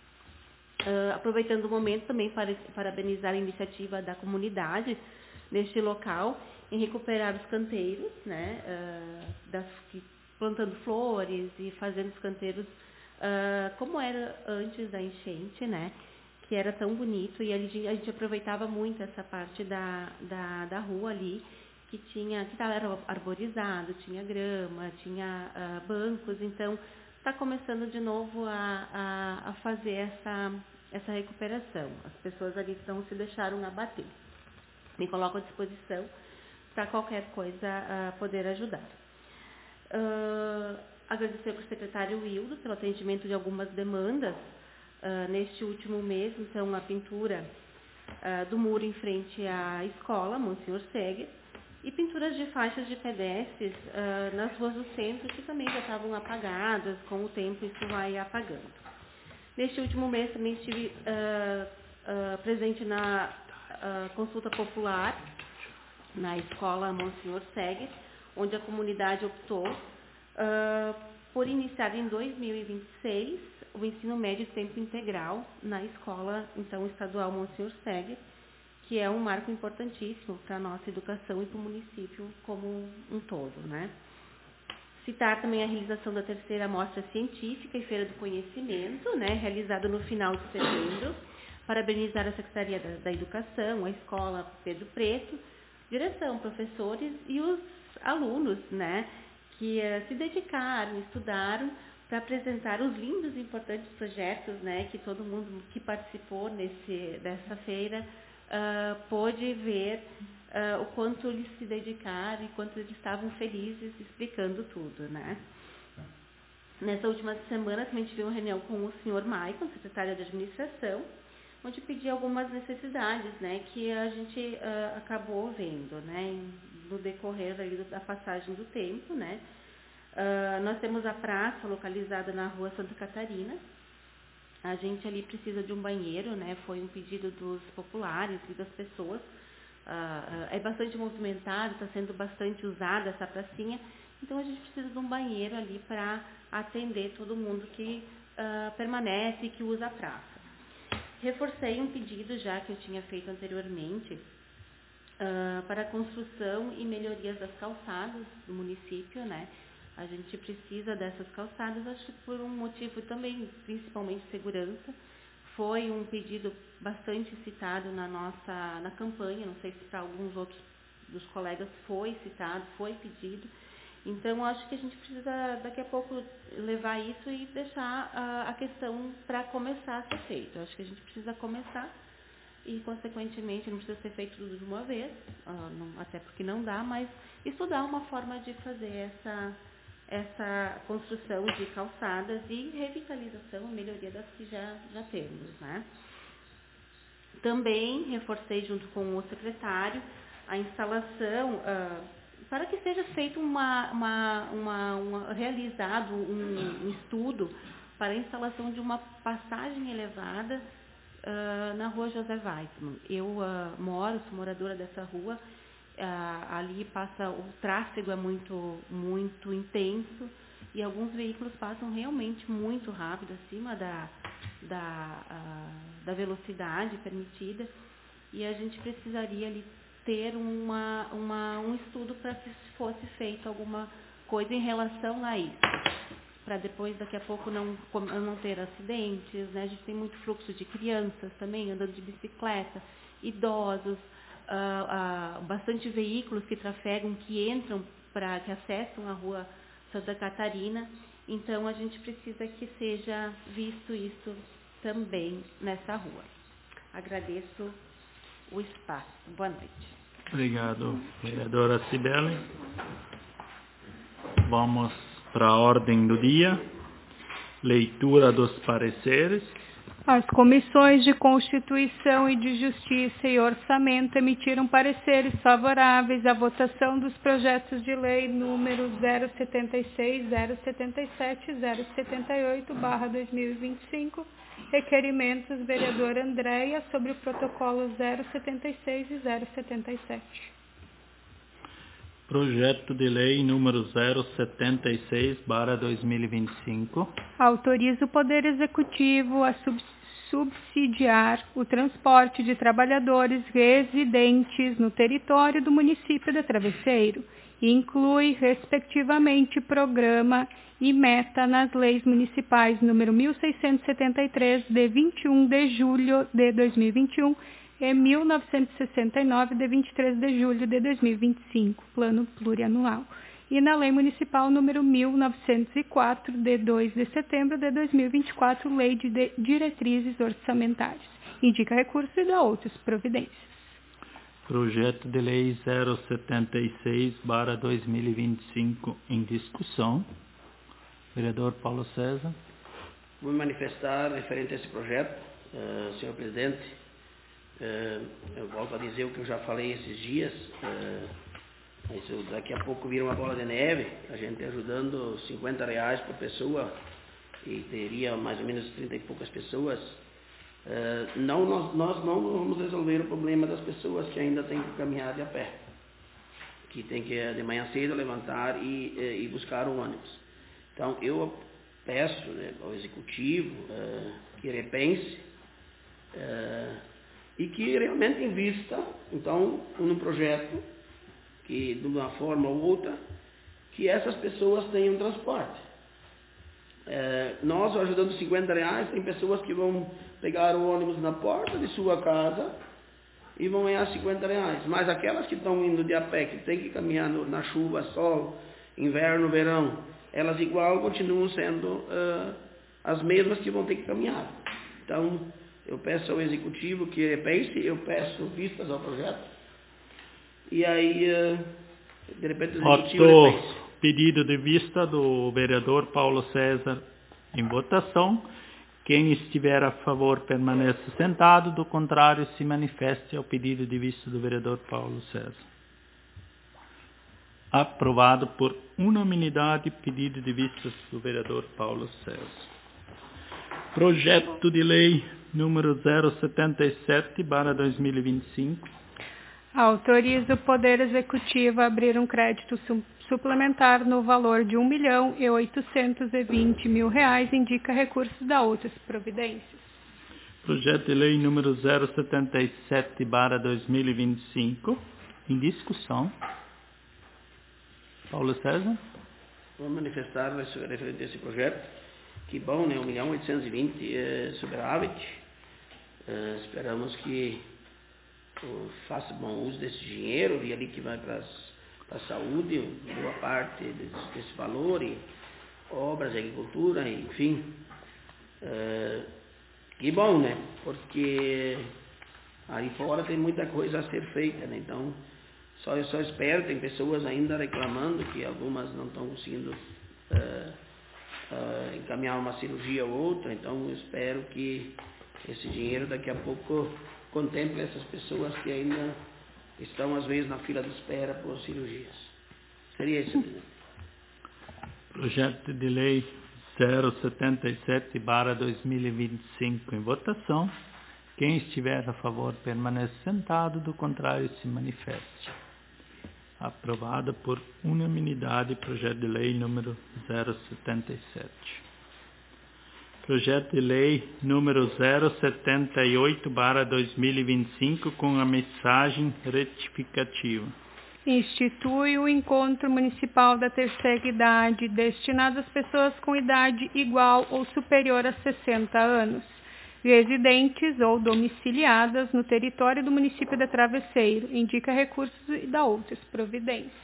Uh, aproveitando o momento também para parabenizar a iniciativa da comunidade neste local em recuperar os canteiros, né, uh, das, plantando flores e fazendo os canteiros uh, como era antes da enchente, né, que era tão bonito, e ali a gente aproveitava muito essa parte da, da, da rua ali, que tinha, que era arborizado, tinha grama, tinha uh, bancos, então está começando de novo a, a, a fazer essa, essa recuperação. As pessoas ali não se deixaram abater. Me coloco à disposição para qualquer coisa uh, poder ajudar. Uh, agradecer ao secretário Wildo pelo atendimento de algumas demandas uh, neste último mês, então a pintura uh, do muro em frente à escola, Monsenhor Seger, e pinturas de faixas de pedestres uh, nas ruas do centro, que também já estavam apagadas, com o tempo isso vai apagando. Neste último mês também estive uh, uh, presente na uh, consulta popular na escola Monsenhor Seger, onde a comunidade optou uh, por iniciar em dois mil e vinte e seis o ensino médio de tempo integral na escola então estadual Monsenhor Seger, que é um marco importantíssimo para a nossa educação e para o município como um todo, né? Citar também a realização da terceira mostra científica e feira do conhecimento, né, realizada no final de setembro. Parabenizar a Secretaria da, da Educação, a Escola Pedro Preto, direção, professores e os alunos, né, que uh, se dedicaram, estudaram para apresentar os lindos e importantes projetos, né, que todo mundo que participou nesse, dessa feira Uh, pôde ver uh, o quanto eles se dedicaram e quanto eles estavam felizes explicando tudo, né? Nessa última semana também tive uma reunião com o senhor Maicon, secretário de administração, onde pedi algumas necessidades, né, que a gente uh, acabou vendo, né, no decorrer aí da passagem do tempo, né? Uh, nós temos a praça localizada na rua Santa Catarina. A gente ali precisa de um banheiro, né? Foi um pedido dos populares e das pessoas. Uh, é bastante movimentado, está sendo bastante usada essa pracinha. Então, a gente precisa de um banheiro ali para atender todo mundo que uh, permanece e que usa a praça. Reforcei um pedido já que eu tinha feito anteriormente uh, para a construção e melhorias das calçadas do município, né? A gente precisa dessas calçadas, acho que por um motivo também, principalmente segurança. Foi um pedido bastante citado na nossa na campanha, não sei se para alguns outros dos colegas foi citado, foi pedido. Então, acho que a gente precisa, daqui a pouco, levar isso e deixar a, a questão para começar a ser feito. Acho que a gente precisa começar e, consequentemente, não precisa ser feito tudo de uma vez, uh, não, até porque não dá, mas estudar uma forma de fazer essa... essa construção de calçadas e revitalização e melhoria das que já, já temos, né? Também reforcei junto com o secretário a instalação, uh, para que seja feito uma, uma, uma, uma realizado um, um estudo para a instalação de uma passagem elevada uh, na rua José Weissmann. Eu uh, moro, sou moradora dessa rua. Uh, ali passa, o tráfego é muito, muito intenso e alguns veículos passam realmente muito rápido, acima da, da, uh, da velocidade permitida, e a gente precisaria ali ter uma, uma, um estudo para que fosse feito alguma coisa em relação a isso, para depois, daqui a pouco, não, não ter acidentes, né? A gente tem muito fluxo de crianças também andando de bicicleta, idosos, Uh, uh, bastante veículos que trafegam, que entram, pra, que acessam a rua Santa Catarina. Então, a gente precisa que seja visto isso também nessa rua. Agradeço o espaço. Boa noite. Obrigado, vereadora Cibele. Vamos para a ordem do dia. Leitura dos pareceres. As comissões de Constituição e de Justiça e Orçamento emitiram pareceres favoráveis à votação dos projetos de lei número zero setenta e seis, zero setenta e sete, zero setenta e oito barra dois mil e vinte e cinco, requerimentos vereador Andréia sobre o protocolo zero setenta e seis e zero setenta e sete. Projeto de lei número zero setenta e seis barra dois mil e vinte e cinco. Autoriza o Poder Executivo a sub subsidiar o transporte de trabalhadores residentes no território do município de Travesseiro e inclui, respectivamente, programa e meta nas leis municipais número mil seiscentos e setenta e três, de vinte e um de julho de dois mil e vinte e um, e mil novecentos e sessenta e nove, de vinte e três de julho de dois mil e vinte e cinco, plano plurianual, e na Lei Municipal número mil novecentos e quatro, de dois de setembro de dois mil e vinte e quatro, Lei de Diretrizes Orçamentárias. Indica recurso e dá outras providências. Projeto de lei zero setenta e seis barra dois mil e vinte e cinco em discussão. Vereador Paulo César. Vou me manifestar referente a esse projeto, uh, senhor presidente. Uh, eu volto a dizer o que eu já falei esses dias. Uh, isso daqui a pouco vira uma bola de neve, a gente ajudando cinquenta reais por pessoa e teria mais ou menos trinta e poucas pessoas. Uh, não, nós, nós não vamos resolver o problema das pessoas que ainda têm que caminhar de a pé, que tem que de manhã cedo levantar e, e buscar o ônibus. Então eu peço, né, ao Executivo uh, que repense uh, e que realmente invista então num projeto que de uma forma ou outra que essas pessoas tenham transporte. É, nós ajudando cinquenta reais, tem pessoas que vão pegar o ônibus na porta de sua casa e vão ganhar cinquenta reais. Mas aquelas que estão indo de a pé, que tem que caminhar no, na chuva, sol, inverno, verão, elas igual continuam sendo uh, as mesmas que vão ter que caminhar. Então, eu peço ao Executivo que pense, eu peço vistas ao projeto. E aí, de repente, o Executivo repense. Pedido de vista do vereador Paulo César em votação. Quem estiver a favor permaneça sentado, do contrário se manifeste ao pedido de vista do vereador Paulo César. Aprovado por unanimidade pedido de vistas do vereador Paulo César. Projeto de lei número zero setenta e sete barra dois mil e vinte e cinco. Autoriza o Poder Executivo a abrir um crédito su suplementar no valor de um milhão e oitocentos e vinte mil reais, indica recursos da outras providências. Projeto de lei número zero setenta e sete barra dois mil e vinte e cinco, em discussão. Paulo César. Vou manifestar referente a esse projeto. Que bom, né? um milhão e oitocentos e vinte é superávit. Uh, esperamos que faça bom uso desse dinheiro e ali que vai para a saúde, boa parte desse, desse valor, e obras, agricultura, enfim. Uh, que bom, né? Porque aí fora tem muita coisa a ser feita, né? Então, só, eu só espero, tem pessoas ainda reclamando que algumas não estão conseguindo uh, uh, encaminhar uma cirurgia ou outra, então eu espero que esse dinheiro daqui a pouco contemple essas pessoas que ainda estão, às vezes, na fila de espera por cirurgias. Seria isso, presidente. Projeto de lei zero setenta e sete barra dois mil e vinte e cinco em votação. Quem estiver a favor permaneça sentado, do contrário se manifeste. Aprovado por unanimidade projeto de lei número zero setenta e sete. Projeto de lei número zero setenta e oito barra dois mil e vinte e cinco com a mensagem retificativa. Institui o Encontro Municipal da Terceira Idade, destinado às pessoas com idade igual ou superior a sessenta anos, residentes ou domiciliadas no território do município de Travesseiro. Indica recursos e dá outras providências.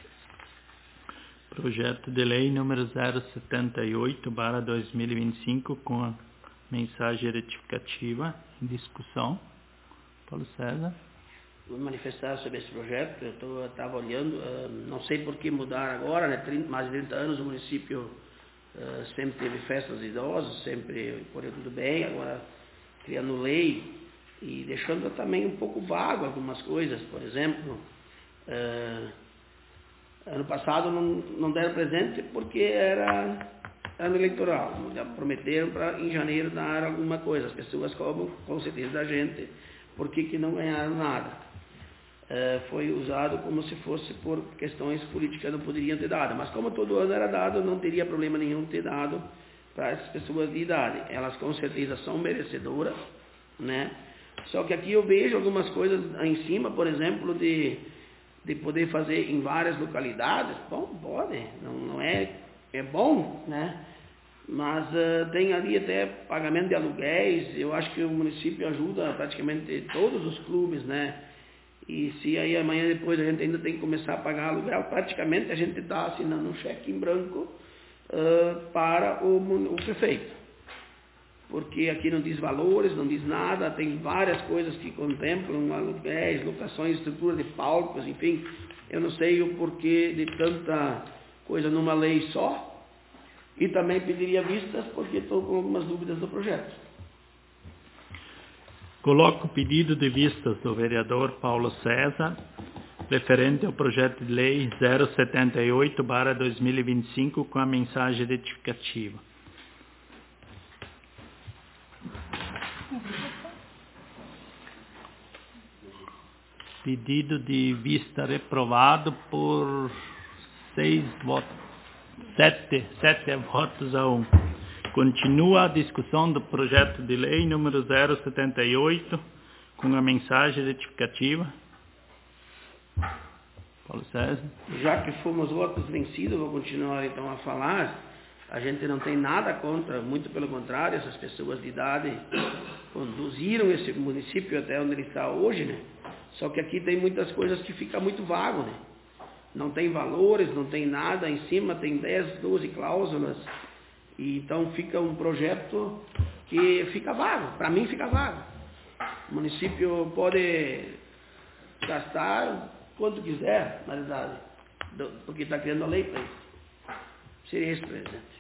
Projeto de lei número zero setenta e oito barra dois mil e vinte e cinco com a mensagem retificativa em discussão. Paulo César. Vou manifestar sobre esse projeto. Eu estava olhando, uh, não sei por que mudar agora, né? trinta, mais de trinta anos o município uh, sempre teve festas de idosos, sempre correu tudo bem. Agora criando lei e deixando também um pouco vago algumas coisas. Por exemplo, uh, ano passado não, não deram presente porque era ano eleitoral. Já prometeram para em janeiro dar alguma coisa. As pessoas cobram com certeza da gente porque que não ganharam nada. Uh, foi usado como se fosse por questões políticas, não poderiam ter dado. Mas como todo ano era dado, não teria problema nenhum ter dado para essas pessoas de idade. Elas com certeza são merecedoras, né? Só que aqui eu vejo algumas coisas em cima, por exemplo, de, de poder fazer em várias localidades. Bom, pode, não, não é, é bom, né? Mas uh, tem ali até pagamento de aluguéis. Eu acho que o município ajuda praticamente todos os clubes, né? E se aí amanhã depois a gente ainda tem que começar a pagar aluguel, praticamente a gente está assinando um cheque em branco uh, para o, o prefeito. Porque aqui não diz valores, não diz nada, tem várias coisas que contemplam aluguéis, locações, estrutura de palcos, enfim. Eu não sei o porquê de tanta coisa numa lei só. E também pediria vistas porque estou com algumas dúvidas do projeto. Coloco o pedido de vistas do vereador Paulo César, referente ao projeto de lei zero setenta e oito barra dois mil e vinte e cinco, com a mensagem retificativa. Pedido de vista reprovado por seis votos, sete, sete votos a um. Continua a discussão do projeto de lei número zero setenta e oito, com a mensagem retificativa. Paulo César. Já que fomos votos vencidos, vou continuar então a falar. A gente não tem nada contra, muito pelo contrário, essas pessoas de idade conduziram esse município até onde ele está hoje, né? Só que aqui tem muitas coisas que ficam muito vago, né? Não tem valores, não tem nada, em cima tem dez, doze cláusulas. E então fica um projeto que fica vago, para mim fica vago. O município pode gastar quanto quiser, na verdade, porque está criando a lei para isso. Seria isso, presidente.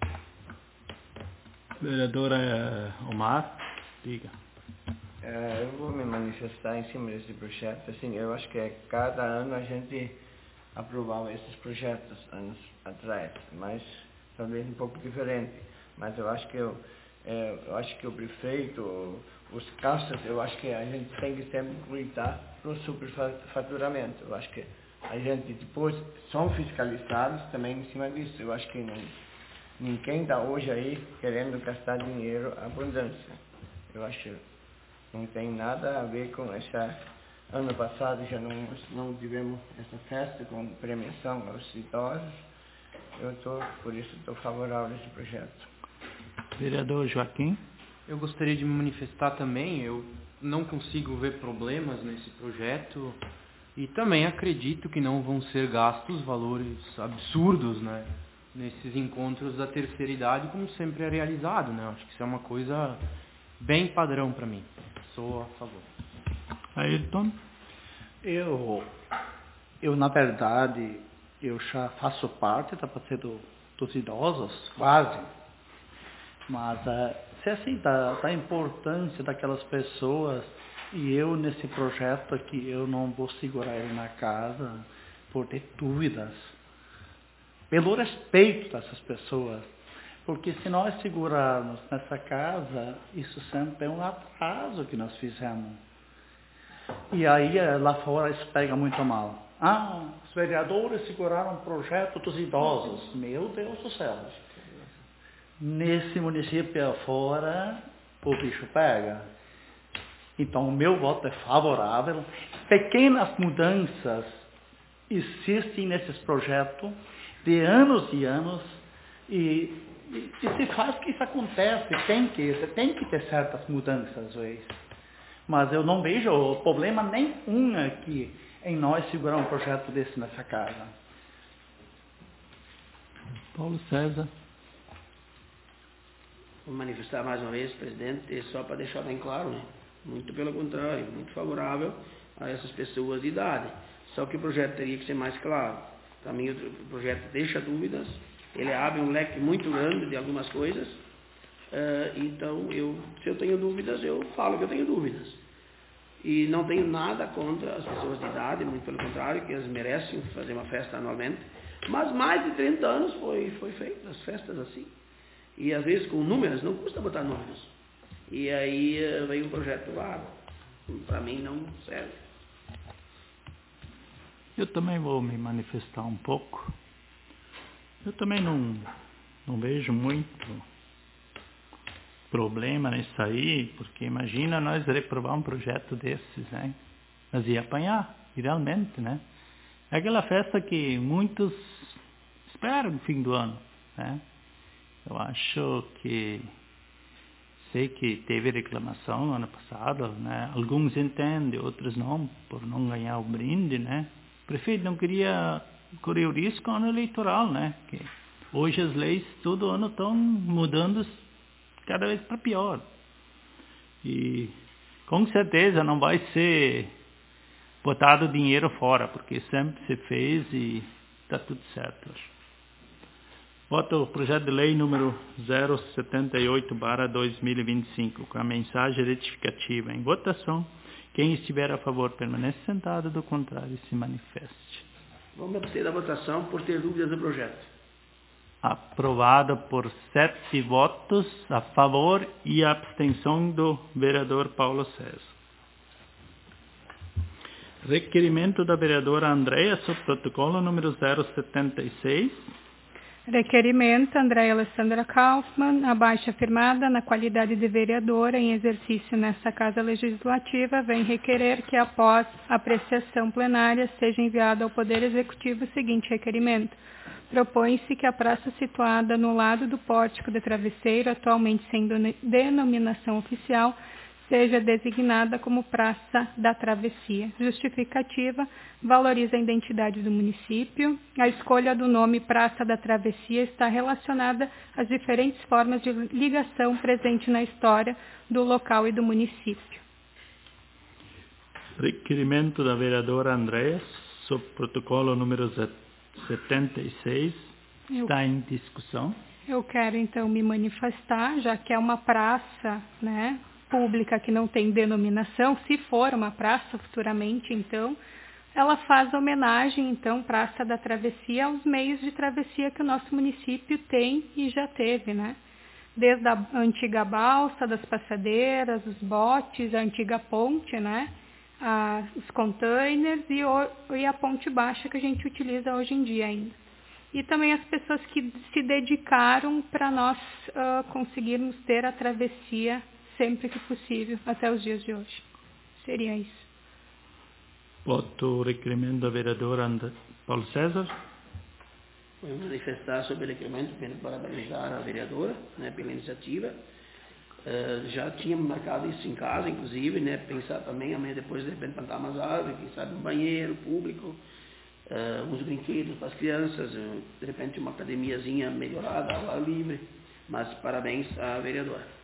Vereadora Omar, diga. Uh, eu vou me manifestar em cima desse projeto. Assim, eu acho que é, cada ano a gente aprovava esses projetos anos atrás, mas talvez um pouco diferente, mas eu acho que eu, é, eu acho que o prefeito, os caças, eu acho que a gente tem que sempre gritar para o superfaturamento. Eu acho que a gente depois são fiscalizados também em cima disso. Eu acho que não, ninguém está hoje aí querendo gastar dinheiro à abundância. Eu acho que não tem nada a ver com essa. Ano passado já não, não tivemos essa festa com premiação aos idosos. Eu estou, por isso, estou favorável a esse projeto. Vereador Joaquim. Eu gostaria de me manifestar também. Eu não consigo ver problemas nesse projeto e também acredito que não vão ser gastos valores absurdos, né, nesses encontros da terceira idade, como sempre é realizado, né? Acho que isso é uma coisa bem padrão para mim. Sou a favor. Ayrton. Eu, eu na verdade, eu já faço parte da parte do, dos idosos, quase. Mas uh, se assim, da, da importância daquelas pessoas, e eu nesse projeto aqui, eu não vou segurar ele na casa por ter dúvidas. Pelo respeito dessas pessoas. Porque se nós segurarmos nessa casa, isso sempre é um atraso que nós fizemos. E aí lá fora isso pega muito mal. Ah, os vereadores seguraram o projeto dos idosos. Meu Deus do céu. Nesse município afora, o bicho pega. Então o meu voto é favorável. Pequenas mudanças existem nesses projetos de anos e anos. E E, e se faz que isso acontece, tem que, tem que ter certas mudanças às vezes. Mas eu não vejo problema nenhum aqui em nós segurar um projeto desse nessa casa. Paulo César. Vou manifestar mais uma vez, presidente, só para deixar bem claro, né? Muito pelo contrário, muito favorável a essas pessoas de idade. Só que o projeto teria que ser mais claro. Para mim, o projeto deixa dúvidas. Ele abre um leque muito grande de algumas coisas, Uh, então, eu, se eu tenho dúvidas, eu falo que eu tenho dúvidas. E não tenho nada contra as pessoas de idade, muito pelo contrário, que elas merecem fazer uma festa anualmente. Mas mais de trinta anos foi, foi feito as festas assim. E às vezes com números, não custa botar números. E aí uh, veio um projeto lá, para mim não serve. Eu também vou me manifestar um pouco. Eu também não, não vejo muito problema nisso aí, porque imagina nós reprovar um projeto desses, né? Nós ia apanhar, realmente, né? É aquela festa que muitos esperam no fim do ano, né? Eu acho que, sei que teve reclamação no ano passado, né? Alguns entendem, outros não, por não ganhar o brinde, né? O prefeito não queria correr o risco no ano eleitoral, né? Que hoje as leis todo ano estão mudando cada vez para pior. E com certeza não vai ser botado dinheiro fora, porque sempre se fez e está tudo certo. Voto o projeto de lei número zero setenta e oito barra dois mil e vinte e cinco, com a mensagem retificativa em votação. Quem estiver a favor permanece sentado, do contrário se manifeste. Vamos abster da votação por ter dúvidas do projeto. Aprovado por sete votos a favor e a abstenção do vereador Paulo César. Requerimento da vereadora Andréia, sob protocolo número zero setenta e seis. Requerimento, Andréia Alessandra Kaufmann, abaixo afirmada na qualidade de vereadora em exercício nesta Casa Legislativa, vem requerer que, após apreciação plenária, seja enviado ao Poder Executivo o seguinte requerimento. Propõe-se que a praça situada no lado do pórtico de travesseiro, atualmente sem denominação oficial, seja designada como Praça da Travessia. Justificativa: valoriza a identidade do município. A escolha do nome Praça da Travessia está relacionada às diferentes formas de ligação presente na história do local e do município. Requerimento da vereadora Andréia, sob protocolo número setenta e seis, está em discussão. Eu quero então me manifestar, já que é uma praça, né, pública que não tem denominação. Se for uma praça futuramente, então, ela faz homenagem, então, Praça da Travessia, aos meios de travessia que o nosso município tem e já teve, né? Desde a antiga balsa, das passadeiras, os botes, a antiga ponte, né? A, os containers e, o, e a ponte baixa que a gente utiliza hoje em dia ainda. E também as pessoas que se dedicaram para nós uh, conseguirmos ter a travessia sempre que possível, até os dias de hoje. Seria isso. Voto o requerimento da vereadora And... Paulo César. Vou manifestar sobre o requerimento para parabenizar a vereadora, né, pela iniciativa. Uh, já tínhamos marcado isso em casa, inclusive, né, pensar também amanhã depois de repente plantar umas árvores, quem sabe um banheiro público, uh, uns brinquedos para as crianças, uh, de repente uma academiazinha melhorada, ao ar livre. Mas parabéns à vereadora.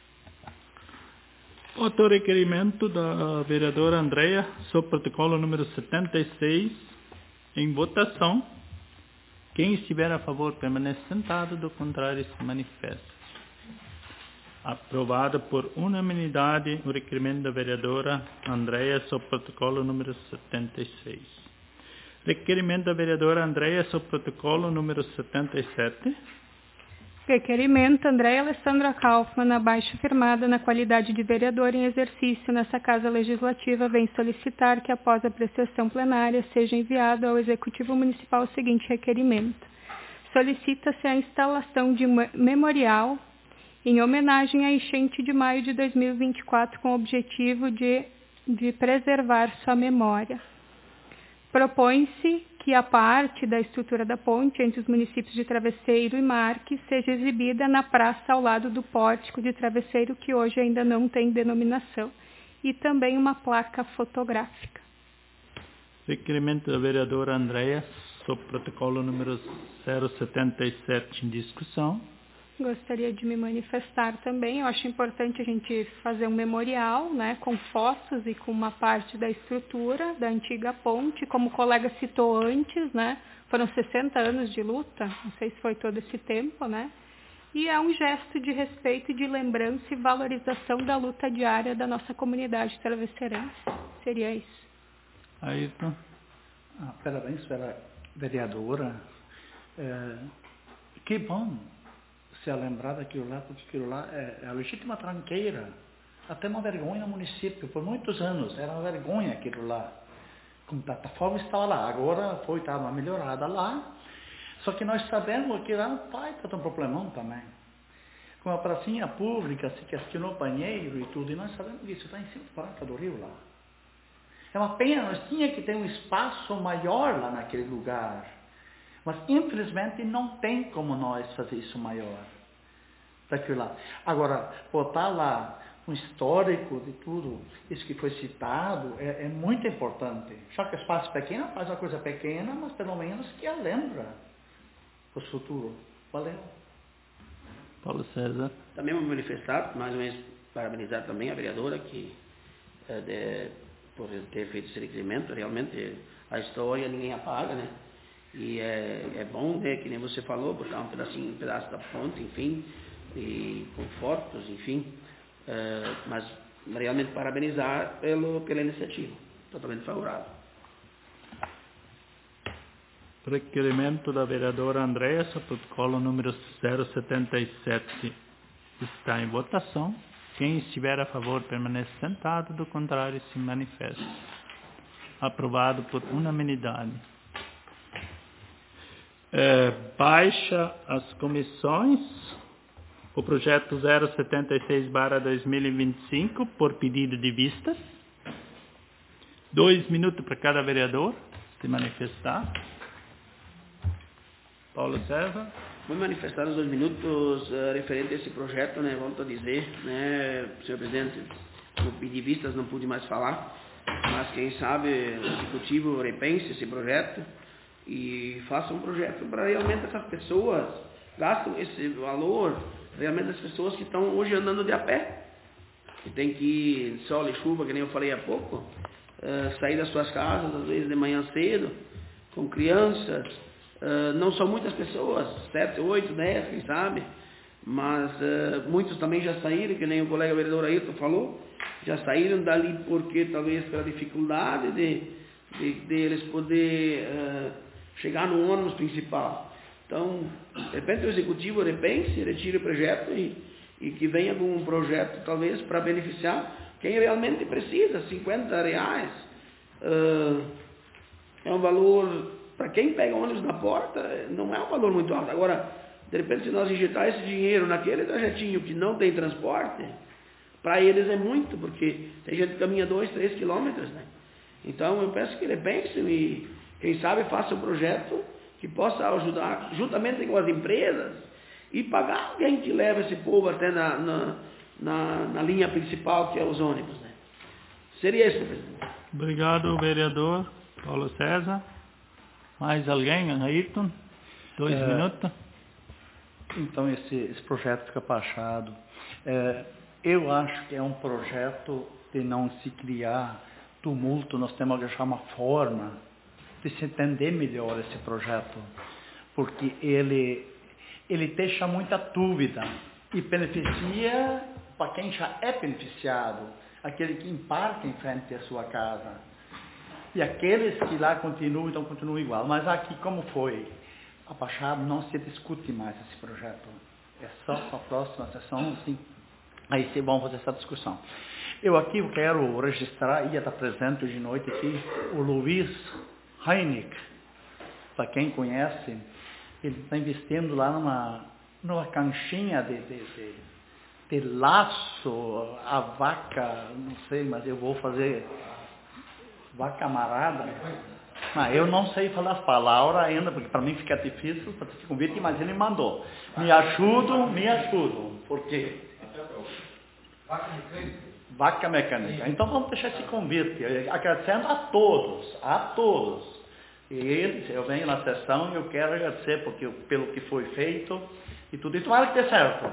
Outro requerimento da vereadora Andréia, sob protocolo número setenta e seis, em votação. Quem estiver a favor permanece sentado, do contrário se manifesta. Aprovado por unanimidade o requerimento da vereadora Andréia, sob protocolo número setenta e seis. Requerimento da vereadora Andréia, sob protocolo número setenta e sete. Requerimento, Andréia Alessandra Kaufmann, abaixo firmada na qualidade de vereadora em exercício nessa Casa Legislativa, vem solicitar que, após a apreciação plenária, seja enviado ao Executivo Municipal o seguinte requerimento. Solicita-se a instalação de um memorial em homenagem à enchente de maio de dois mil e vinte e quatro, com o objetivo de, de preservar sua memória. Propõe-se que a parte da estrutura da ponte entre os municípios de Travesseiro e Marques seja exibida na praça ao lado do pórtico de Travesseiro, que hoje ainda não tem denominação, e também uma placa fotográfica. Requerimento da vereadora Andréia, sob protocolo número zero setenta e sete, em discussão. Gostaria de me manifestar também. Eu acho importante a gente fazer um memorial, né, com fotos e com uma parte da estrutura da antiga ponte. Como o colega citou antes, né, foram sessenta anos de luta, não sei se foi todo esse tempo, né, E é um gesto de respeito, de lembrança e valorização da luta diária da nossa comunidade travesserense. Seria isso. Ayrton. Ah, parabéns pela vereadora. É, que bom ser lembrado daquilo lá, porque aquilo lá é, é a legítima tranqueira. Até uma vergonha no município. Por muitos anos era uma vergonha aquilo lá. Como plataforma estava lá. Agora foi, estava melhorada lá. Só que nós sabemos que lá vai ter um problemão também. Com a pracinha pública, se questionou banheiro e tudo, e nós sabemos que isso está em cima da barranca do rio lá. É uma pena, nós tínhamos que ter um espaço maior lá naquele lugar. Mas infelizmente não tem como nós fazer isso maior. Daquilo lá. Agora, botar lá um histórico de tudo, isso que foi citado, é, é muito importante. Só que o espaço pequeno faz uma coisa pequena, mas pelo menos que a lembra o futuro. Valeu. Paulo César. Também vou me manifestar, mais ou menos parabenizar também a vereadora que, é, de, por ter feito esse requerimento. Realmente a história ninguém apaga, né? E é, é bom, né, que nem você falou, botar um pedacinho, um pedaço da ponte, enfim, e com fotos, enfim. É, mas realmente parabenizar pelo, pela iniciativa. Totalmente favorável. Requerimento da vereadora Andressa, protocolo número zero setenta e sete, está em votação. Quem estiver a favor permanece sentado, do contrário se manifesta. Aprovado por unanimidade. É, baixa as comissões. O projeto zero setenta e seis barra dois mil e vinte e cinco, por pedido de vistas. Dois minutos para cada vereador se manifestar. Paulo César. Vou manifestar nos dois minutos uh, referente a esse projeto, né? Volto a dizer, né, senhor presidente, no pedir vistas não pude mais falar, mas quem sabe o executivo repense esse projeto e faça um projeto para realmente essas pessoas gastam esse valor, realmente as pessoas que estão hoje andando de a pé, que tem que ir sol e chuva, que nem eu falei há pouco, uh, sair das suas casas, às vezes de manhã cedo, com crianças. Uh, não são muitas pessoas, sete, oito, dez, quem sabe, mas uh, muitos também já saíram, que nem o colega vereador Ayrton falou, já saíram dali porque talvez pela dificuldade de, de, de eles poder uh, chegar no ônibus principal. Então, de repente o executivo repense, retire o projeto e, e que venha com um projeto talvez para beneficiar quem realmente precisa. Cinquenta reais uh, é um valor... Para quem pega ônibus na porta, não é um valor muito alto. Agora, de repente, se nós injetar esse dinheiro naquele trajetinho que não tem transporte, para eles é muito, porque tem gente que caminha dois, três quilômetros, né? Então, eu peço que ele pense e, quem sabe, faça um projeto que possa ajudar, juntamente com as empresas, e pagar alguém que leve esse povo até na, na, na, na linha principal, que é os ônibus, né? Seria isso, presidente. Obrigado, vereador Paulo César. Mais alguém, Ayrton? Dois é, minutos. Então, esse, esse projeto fica baixado. É, eu acho que é um projeto de não se criar tumulto. Nós temos que achar uma forma de se entender melhor esse projeto, porque ele, ele deixa muita dúvida e beneficia para quem já é beneficiado, aquele que embarca em frente à sua casa. E aqueles que lá continuam, então continuam igual. Mas aqui, como foi abaixado, não se discute mais esse projeto. É só para a próxima sessão, assim, aí sim vamos fazer essa discussão. Eu aqui eu quero registrar, ia estar presente hoje de noite aqui, o Luiz Heineck. Para quem conhece, ele está investindo lá numa, numa canchinha de, de, de, de laço, a vaca, não sei, mas eu vou fazer... Vaca camarada. Ah, eu não sei falar as palavras ainda, porque para mim fica difícil para esse convite, mas ele mandou. Me ajudam, me ajudam. Por quê? Vaca mecânica. Vaca mecânica. Então vamos deixar esse convite, agradecendo a todos, a todos. E eles, eu venho na sessão e eu quero agradecer porque, pelo que foi feito e tudo. E tomara que dê certo.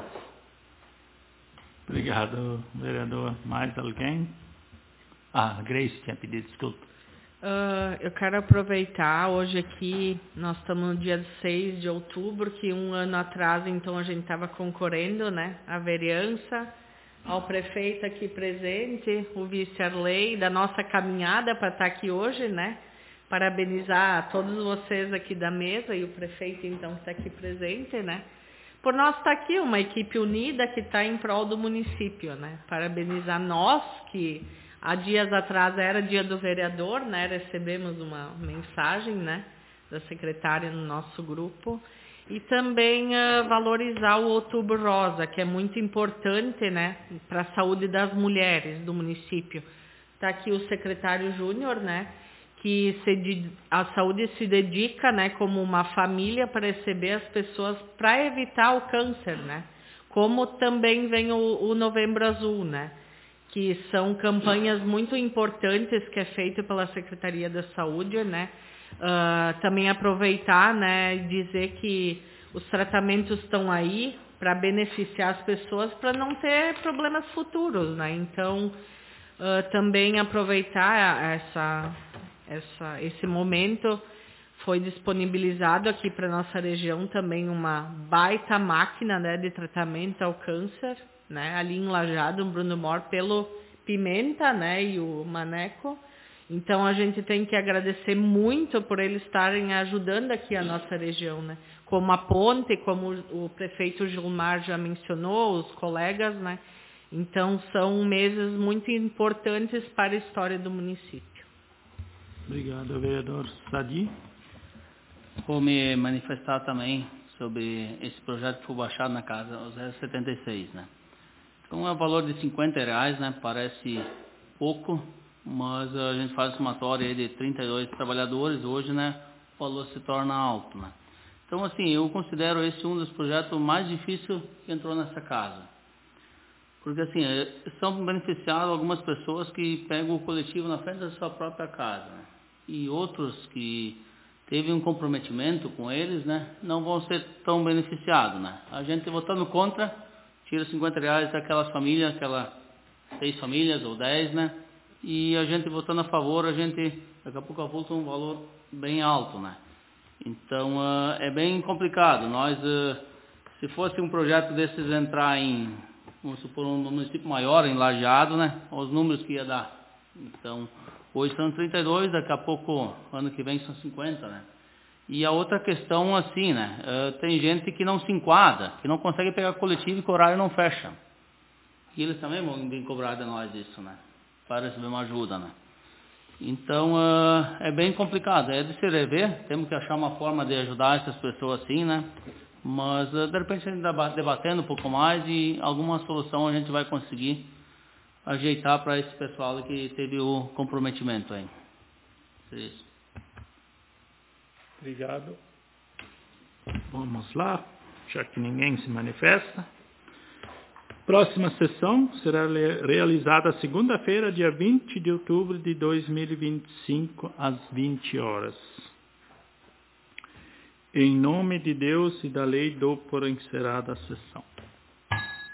Obrigado, vereador. Mais alguém? Ah, Grace tinha pedido desculpa. Uh, eu quero aproveitar, hoje aqui, nós estamos no dia seis de outubro, que um ano atrás, então, a gente estava concorrendo, né, à vereança, ao prefeito aqui presente, o vice-Arley, da nossa caminhada para estar aqui hoje, né, parabenizar a todos vocês aqui da mesa e o prefeito, então, que está aqui presente, né, por nós estar aqui, uma equipe unida que está em prol do município, né, parabenizar nós que... Há dias atrás era dia do vereador, né? Recebemos uma mensagem, né, da secretária no nosso grupo. E também uh, valorizar o Outubro Rosa, que é muito importante, né, para a saúde das mulheres do município. Está aqui o secretário Júnior, né, que se, a saúde se dedica, né, como uma família para receber as pessoas para evitar o câncer, né? Como também vem o, o Novembro Azul, né? Que são campanhas muito importantes que é feito pela Secretaria da Saúde, né? Uh, também aproveitar, né, e dizer que os tratamentos estão aí para beneficiar as pessoas para não ter problemas futuros, né? Então, uh, também aproveitar essa, essa, esse momento, foi disponibilizado aqui para nossa região também uma baita máquina, né, de tratamento ao câncer, né, ali em Lajeado, um Bruno Mor, pelo Pimenta, né, e o Maneco. Então a gente tem que agradecer muito por eles estarem ajudando aqui a nossa região, né, como a ponte, como o prefeito Gilmar já mencionou, os colegas, né. Então são meses muito importantes para a história do município. Obrigado, vereador Sadi. Vou me manifestar também sobre esse projeto que foi baixado na casa, o zero setenta e seis, né. Então é um valor de cinquenta reais, né? Parece pouco, mas a gente faz somatória aí de trinta e dois trabalhadores, hoje, né, o valor se torna alto, né. Então, assim, eu considero esse um dos projetos mais difíceis que entrou nessa casa. Porque, assim, são beneficiadas algumas pessoas que pegam o coletivo na frente da sua própria casa, né? E outros que teve um comprometimento com eles, né, não vão ser tão beneficiados, né. A gente votando contra, tira cinquenta reais daquelas famílias, aquelas seis famílias ou dez, né? E a gente votando a favor, a gente daqui a pouco avulta um valor bem alto, né? Então uh, é bem complicado. Nós, uh, se fosse um projeto desses entrar em, vamos supor, um município maior, em Lajeado, né? Os números que ia dar. Então, hoje são trinta e dois, daqui a pouco, ano que vem são cinquenta, né? E a outra questão, assim, né, uh, tem gente que não se enquadra, que não consegue pegar coletivo e que o horário não fecha. E eles também vão vir cobrar de nós isso, né, para receber uma ajuda, né. Então, uh, é bem complicado, é de se rever, temos que achar uma forma de ajudar essas pessoas assim, né, mas uh, de repente a gente está debatendo um pouco mais e alguma solução a gente vai conseguir ajeitar para esse pessoal que teve o comprometimento aí. É isso. Obrigado. Vamos lá, já que ninguém se manifesta. Próxima sessão será realizada segunda-feira, dia vinte de outubro de dois mil e vinte e cinco, às vinte horas. Em nome de Deus e da lei, dou por encerrada a sessão.